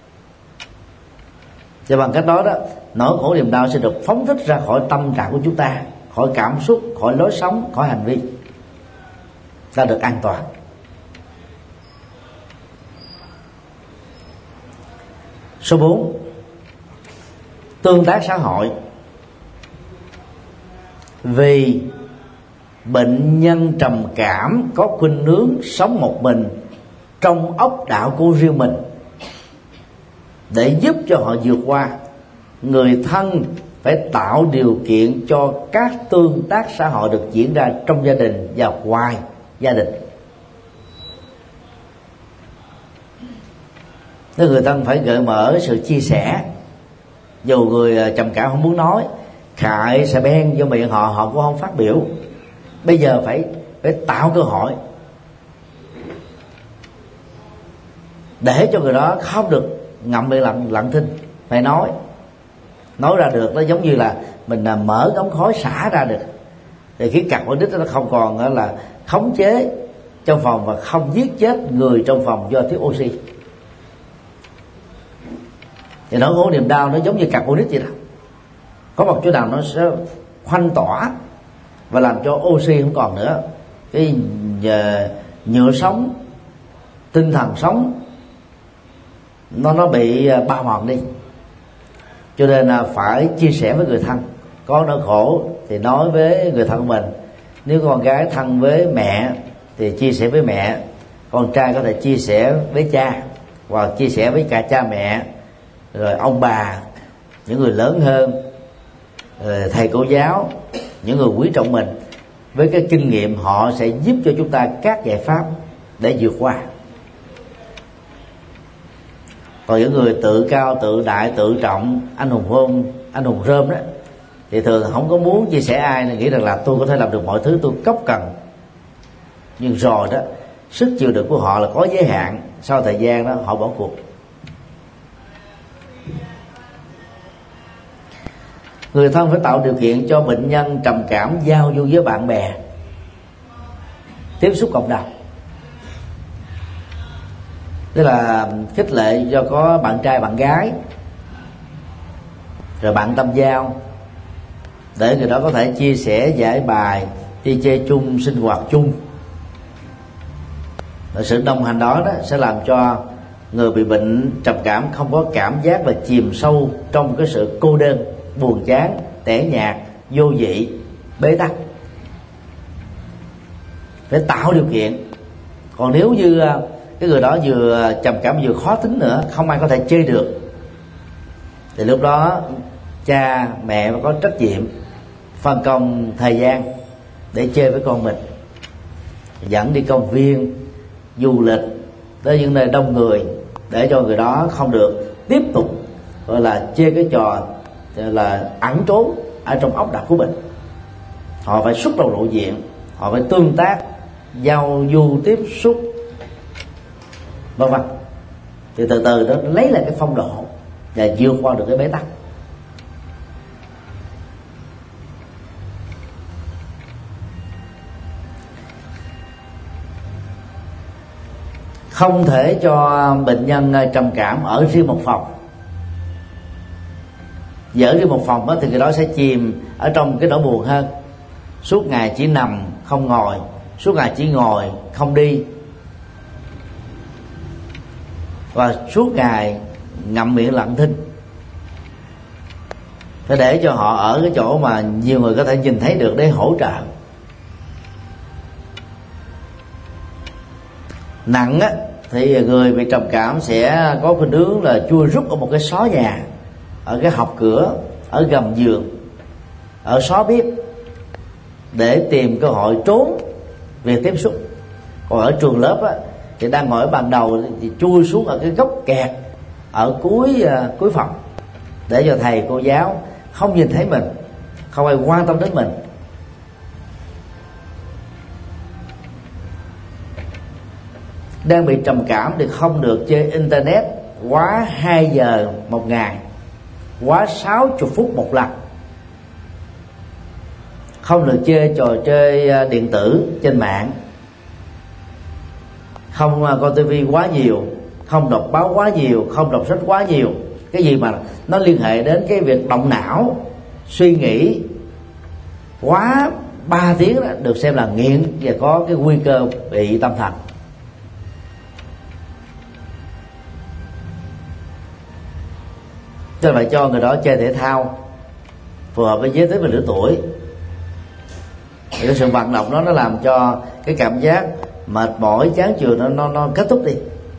Và bằng cách đó đó, nỗi khổ niềm đau sẽ được phóng thích ra khỏi tâm trạng của chúng ta, khỏi cảm xúc, khỏi lối sống, khỏi hành vi, ta được an toàn. Số 4, tương tác xã hội. Vì bệnh nhân trầm cảm có khuynh hướng sống một mình trong ốc đảo của riêng mình, để giúp cho họ vượt qua, người thân phải tạo điều kiện cho các tương tác xã hội được diễn ra trong gia đình và ngoài gia đình. Nếu người thân phải gợi mở sự chia sẻ, dù người trầm cảm không muốn nói, khại sẽ beng vô miệng họ cũng không phát biểu. Bây giờ phải tạo cơ hội để cho người đó không được ngậm miệng lặng thinh, phải nói ra được. Nó giống như là mình mở ống khói xả ra được, thì khí carbonic nó không còn là khống chế trong phòng và không giết chết người trong phòng do thiếu oxy. Thì nỗi khổ niềm đau nó giống như carbonic vậy đó, có một chỗ nào nó sẽ khoanh tỏa và làm cho oxy không còn nữa, cái nhựa sống, tinh thần sống nó bị bao mòn đi. Cho nên là phải chia sẻ với người thân. Có nỗi khổ thì nói với người thân của mình. Nếu con gái thân với mẹ thì chia sẻ với mẹ, con trai có thể chia sẻ với cha, hoặc chia sẻ với cả cha mẹ, rồi ông bà, những người lớn hơn, rồi thầy cô giáo, những người quý trọng mình. Với cái kinh nghiệm họ sẽ giúp cho chúng ta các giải pháp để vượt qua. Còn những người tự cao, tự đại, tự trọng, anh hùng rơm đó, thì thường không có muốn chia sẻ ai, nghĩ rằng là tôi có thể làm được mọi thứ tôi cấp cần. Nhưng rồi đó, sức chịu đựng của họ là có giới hạn, sau thời gian đó họ bỏ cuộc. Người thân phải tạo điều kiện cho bệnh nhân trầm cảm giao du với bạn bè, tiếp xúc cộng đồng. Tức là khích lệ cho có bạn trai bạn gái, rồi bạn tâm giao, để người đó có thể chia sẻ, giải bài, đi chơi chung, sinh hoạt chung. Và sự đồng hành đó sẽ làm cho người bị bệnh trầm cảm không có cảm giác và chìm sâu trong cái sự cô đơn, buồn chán, tẻ nhạt, vô vị, bế tắc. Phải tạo điều kiện. Còn nếu như cái người đó vừa trầm cảm vừa khó tính nữa, không ai có thể chơi được, thì lúc đó cha mẹ có trách nhiệm phân công thời gian để chơi với con mình, dẫn đi công viên, du lịch, tới những nơi đông người, để cho người đó không được tiếp tục gọi là chơi cái trò là ẩn trốn ở trong ốc đảo của mình. Họ phải xuất đầu lộ diện, họ phải tương tác, giao du, tiếp xúc, vân vân. Thì từ từ đó lấy lại cái phong độ và vượt qua được cái bế tắc. Không thể cho bệnh nhân trầm cảm ở riêng một phòng. Vì ở riêng một phòng đó, thì người đó sẽ chìm ở trong cái nỗi buồn hơn. Suốt ngày chỉ nằm không ngồi, suốt ngày chỉ ngồi không đi, và suốt ngày ngậm miệng lặng thinh. Phải để cho họ ở cái chỗ mà nhiều người có thể nhìn thấy được để hỗ trợ. Nặng á thì người bị trầm cảm sẽ có khuynh hướng là chui rút ở một cái xó nhà, ở cái hộc cửa, ở gầm giường, ở xó bếp, để tìm cơ hội trốn việc tiếp xúc. Còn ở trường lớp á, thì đang ngồi ở bàn đầu thì chui xuống ở cái góc kẹt ở cuối phòng, để cho thầy cô giáo không nhìn thấy mình, không ai quan tâm đến mình. Đang bị trầm cảm thì không được chơi internet quá 2 giờ một ngày, quá 60 phút một lần. Không được chơi trò chơi điện tử trên mạng, không coi tivi quá nhiều, không đọc báo quá nhiều, không đọc sách quá nhiều. Cái gì mà nó liên hệ đến cái việc động não, suy nghĩ quá 3 tiếng đó, được xem là nghiện và có cái nguy cơ bị tâm thần. Cho phải cho người đó chơi thể thao phù hợp với giới tính và lứa tuổi. Thì cái sự vận động đó nó làm cho cái cảm giác mệt mỏi chán chường nó kết thúc đi.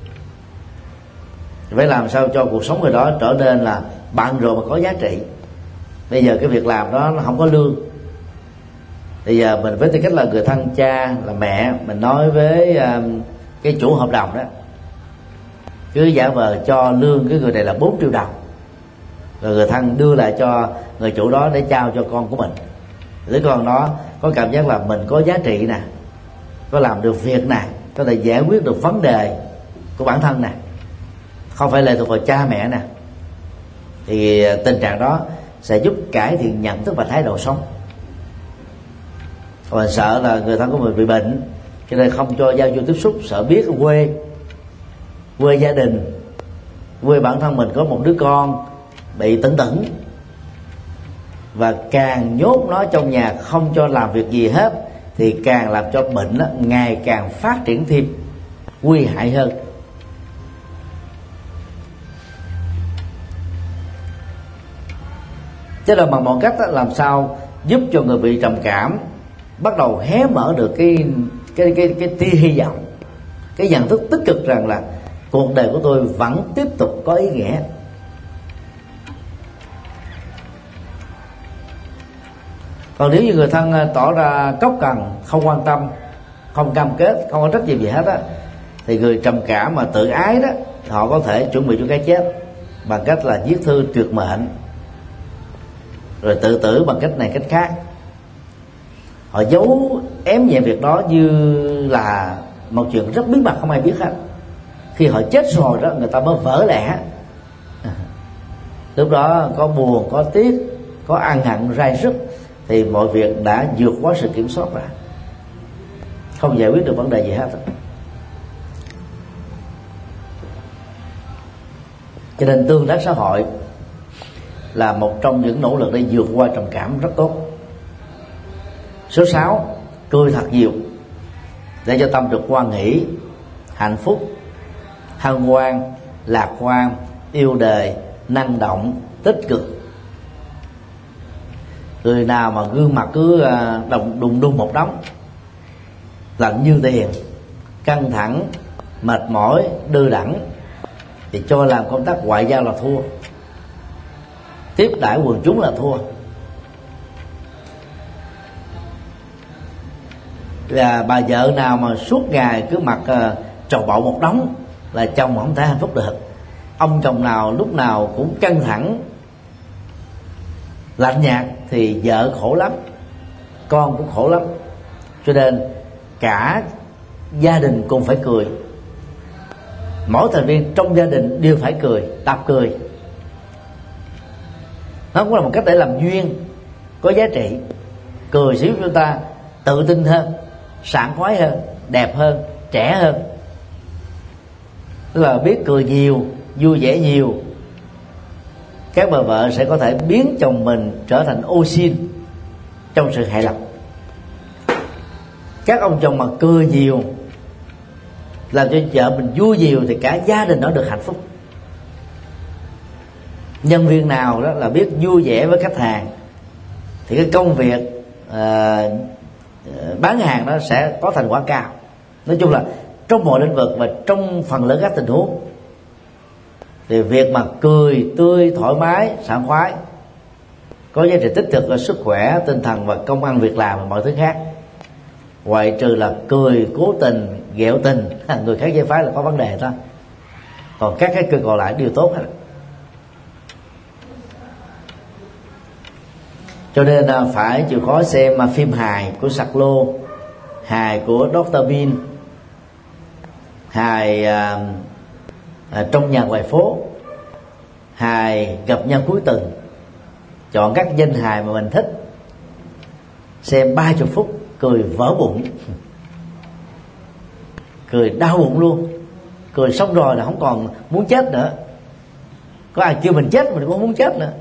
Phải làm sao cho cuộc sống người đó trở nên là bận rộn mà có giá trị. Bây giờ cái việc làm đó nó không có lương. Bây giờ mình với tư cách là người thân cha, là mẹ, mình nói với cái chủ hợp đồng đó, cứ giả vờ cho lương cái người này là 4 triệu đồng, rồi người thân đưa lại cho người chủ đó để trao cho con của mình. Đứa con đó có cảm giác là mình có giá trị nè, có làm được việc nè, có thể giải quyết được vấn đề của bản thân nè, không phải lệ thuộc vào cha mẹ nè. Thì tình trạng đó sẽ giúp cải thiện nhận thức và thái độ sống. Còn mình sợ là người thân của mình bị bệnh, cho nên không cho giao du tiếp xúc, sợ biết quê gia đình, quê bản thân mình có một đứa con bị tẩn tẩn, và càng nhốt nó trong nhà không cho làm việc gì hết thì càng làm cho bệnh ngày càng phát triển thêm, nguy hại hơn. Cho nên bằng mọi cách làm sao giúp cho người bị trầm cảm bắt đầu hé mở được cái tia hy vọng, cái nhận thức tích cực rằng là cuộc đời của tôi vẫn tiếp tục có ý nghĩa. Còn nếu như người thân tỏ ra cốc cằn, không quan tâm, không cam kết, không có trách nhiệm gì hết á, thì người trầm cảm mà tự ái đó, họ có thể chuẩn bị cho cái chết bằng cách là viết thư tuyệt mệnh, rồi tự tử bằng cách này cách khác. Họ giấu ém nhẹ việc đó như là một chuyện rất bí mật, không ai biết hết. Khi họ chết rồi đó, người ta mới vỡ lẽ. Lúc đó có buồn, có tiếc, có ân hận rai rứt, thì mọi việc đã vượt quá sự kiểm soát rồi, không giải quyết được vấn đề gì hết. Cho nên tương tác xã hội là một trong những nỗ lực để vượt qua trầm cảm rất tốt. Số 6, cười thật nhiều để cho tâm được hoan hỷ, hạnh phúc, hân hoan, lạc quan, yêu đời, năng động, tích cực. Người nào mà gương mặt cứ đùng đùng một đống, lạnh như tiền, căng thẳng, mệt mỏi, đơ đẳng, thì cho làm công tác ngoại giao là thua, tiếp đãi quần chúng là thua. Và bà vợ nào mà suốt ngày cứ mặt trầu bậu một đống là chồng không thể hạnh phúc được. Ông chồng nào lúc nào cũng căng thẳng, lạnh nhạt thì vợ khổ lắm, con cũng khổ lắm. Cho nên cả gia đình cùng phải cười, mỗi thành viên trong gia đình đều phải cười, tập cười. Nó cũng là một cách để làm duyên có giá trị. Cười sẽ giúp chúng ta tự tin hơn, sảng khoái hơn, đẹp hơn, trẻ hơn. Tức là biết cười nhiều, vui vẻ nhiều, các bà vợ sẽ có thể biến chồng mình trở thành ô xin trong sự hài lòng. Các ông chồng mà cười nhiều, làm cho vợ mình vui nhiều, thì cả gia đình đó được hạnh phúc. Nhân viên nào đó là biết vui vẻ với khách hàng thì cái công việc bán hàng đó sẽ có thành quả cao. Nói chung là trong mọi lĩnh vực và trong phần lớn các tình huống thì việc mà cười tươi, thoải mái, sảng khoái có giá trị tích cực cho sức khỏe, tinh thần và công ăn việc làm và mọi thứ khác. Ngoại trừ là cười cố tình, ghẹo tình, người khác giới phái là có vấn đề đó. Còn các cái cười còn lại đều tốt hết. Cho nên phải chịu khó xem phim hài của Sạc Lô, hài của Dr. Bean, hài Trong nhà ngoài phố, hài Gặp nhau cuối tuần. Chọn các danh hài mà mình thích, xem 30 phút cười vỡ bụng, cười đau bụng luôn, Cười xong rồi là không còn muốn chết nữa. Có ai kêu mình chết mình cũng không muốn chết nữa.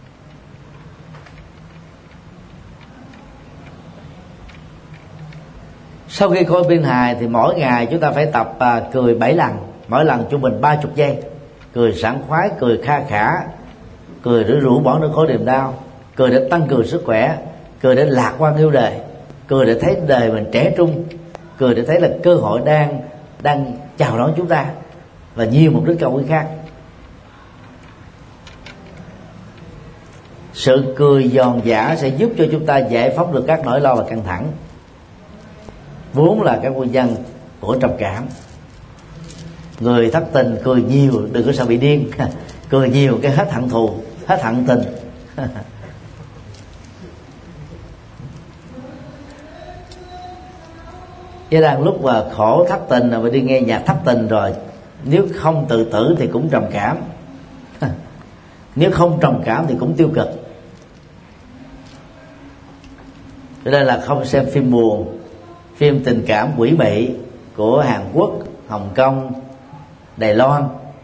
Sau khi coi phim hài thì mỗi ngày chúng ta phải tập cười 7 lần, mỗi lần trung bình 30 giây. Cười sảng khoái, cười kha khả, cười để rũ bỏ nỗi khổ niềm đau, cười để tăng cường sức khỏe, cười để lạc quan yêu đời, cười để thấy đời mình trẻ trung, cười để thấy là cơ hội đang chào đón chúng ta, và nhiều mục đích cầu nguyện khác. Sự cười giòn giã sẽ giúp cho chúng ta giải phóng được các nỗi lo và căng thẳng, vốn là các nguyên nhân của trầm cảm. Người thất tình cười nhiều đừng có sợ bị điên. Cười nhiều cái hết hận thù, hết hận tình. Chứ đang lúc mà khổ thất tình rồi đi nghe nhạc thất tình rồi, nếu không tự tử thì cũng trầm cảm, nếu không trầm cảm thì cũng tiêu cực. Cho nên là không xem phim buồn, phim tình cảm quỷ mị của Hàn Quốc, Hồng Kông, Đài Loan.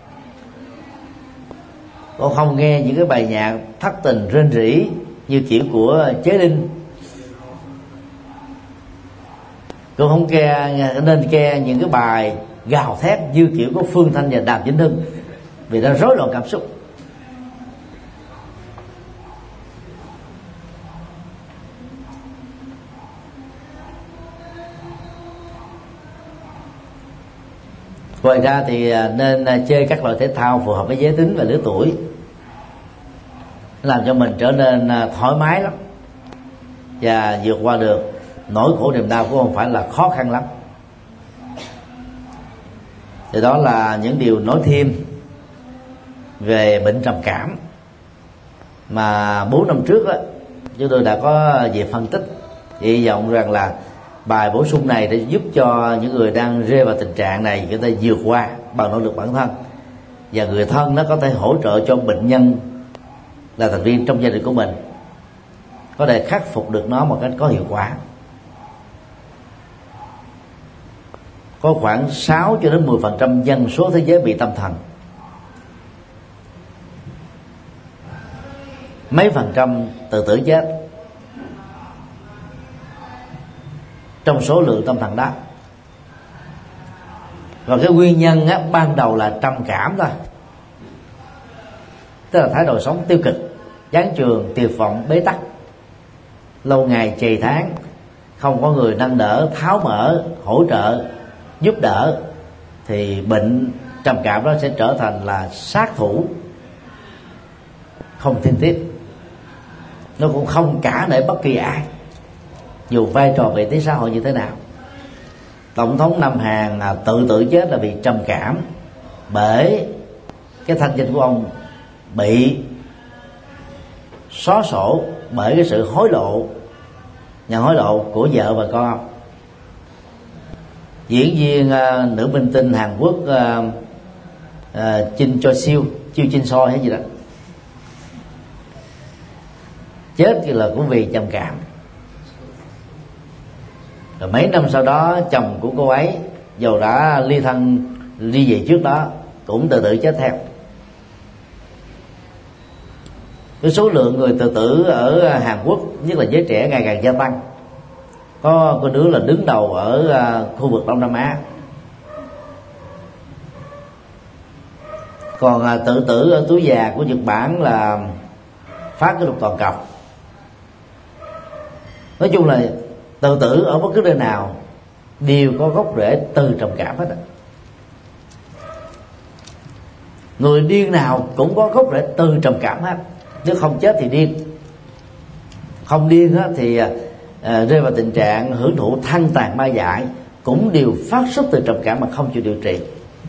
Con không nghe những cái bài nhạc thất tình rên rỉ như kiểu của Chế Linh. Con không nên nghe những cái bài gào thét như kiểu của Phương Thanh và Đàm Vĩnh Hưng, vì nó rối loạn cảm xúc. Ngoài ra thì nên chơi các loại thể thao phù hợp với giới tính và lứa tuổi, làm cho mình trở nên thoải mái lắm, và vượt qua được nỗi khổ niềm đau cũng không phải là khó khăn lắm. Thì đó là những điều nói thêm về bệnh trầm cảm mà 4 năm trước đó, chúng tôi đã có về phân tích. Hy vọng rằng là bài bổ sung này để giúp cho những người đang rơi vào tình trạng này người ta vượt qua bằng nỗ lực bản thân, và người thân nó có thể hỗ trợ cho bệnh nhân là thành viên trong gia đình của mình có thể khắc phục được nó một cách có hiệu quả. Có khoảng 6 cho đến 10% dân số thế giới bị tâm thần. Mấy phần trăm tự tử chết trong số lượng tâm thần đó. Và cái nguyên nhân ban đầu là trầm cảm thôi, tức là thái độ sống tiêu cực, chán chường, tuyệt vọng, bế tắc, lâu ngày trì tháng, không có người nâng đỡ, tháo mở, hỗ trợ, giúp đỡ, thì bệnh trầm cảm đó sẽ trở thành là sát thủ không thiên tiếp. Nó cũng không cả nể bất kỳ ai, dù vai trò vị trí xã hội như thế nào. Tổng thống Nam Hàn tự tử chết là vì trầm cảm, bởi cái thanh danh của ông bị xóa sổ bởi cái sự hối lộ, nhận hối lộ của vợ và con. Diễn viên nữ minh tinh Hàn Quốc Jin Cho Siêu, Chiêu Jin So hay gì đó, chết là cũng vì trầm cảm. Rồi mấy năm sau đó chồng của cô ấy dầu đã ly dị trước đó cũng tự tử chết theo. Cái số lượng người tự tử ở Hàn Quốc, nhất là giới trẻ, ngày càng gia tăng. Có đứa là đứng đầu ở khu vực Đông Nam Á. Còn tự tử ở tuổi già của Nhật Bản là phá kỷ lục toàn cầu. Nói chung là tự tử ở bất cứ nơi nào đều có gốc rễ từ trầm cảm hết á. Người điên nào cũng có gốc rễ từ trầm cảm hết. Nếu không chết thì điên, không điên thì rơi vào tình trạng hưởng thụ than tàn ma dại, cũng đều phát xuất từ trầm cảm mà không chịu điều trị.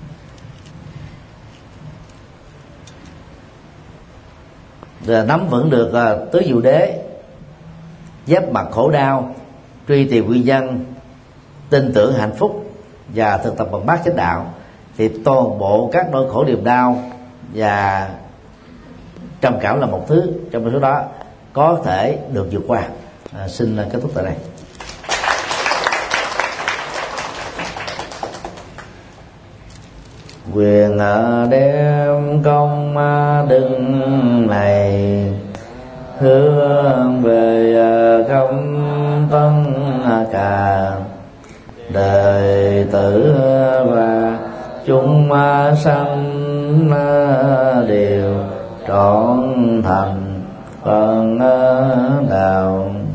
Rồi nắm vững được tứ diệu đế, giáp mặt khổ đau, truy tìm nguyên nhân, tin tưởng hạnh phúc và thực tập bằng bát chánh đạo, thì toàn bộ các nỗi khổ niềm đau và trầm cảm là một thứ trong số đó có thể được vượt qua. Xin kết thúc tại đây. quyền đem công đức này hướng về không tân cả đời tử và chúng sanh đều trọn thành phần đạo.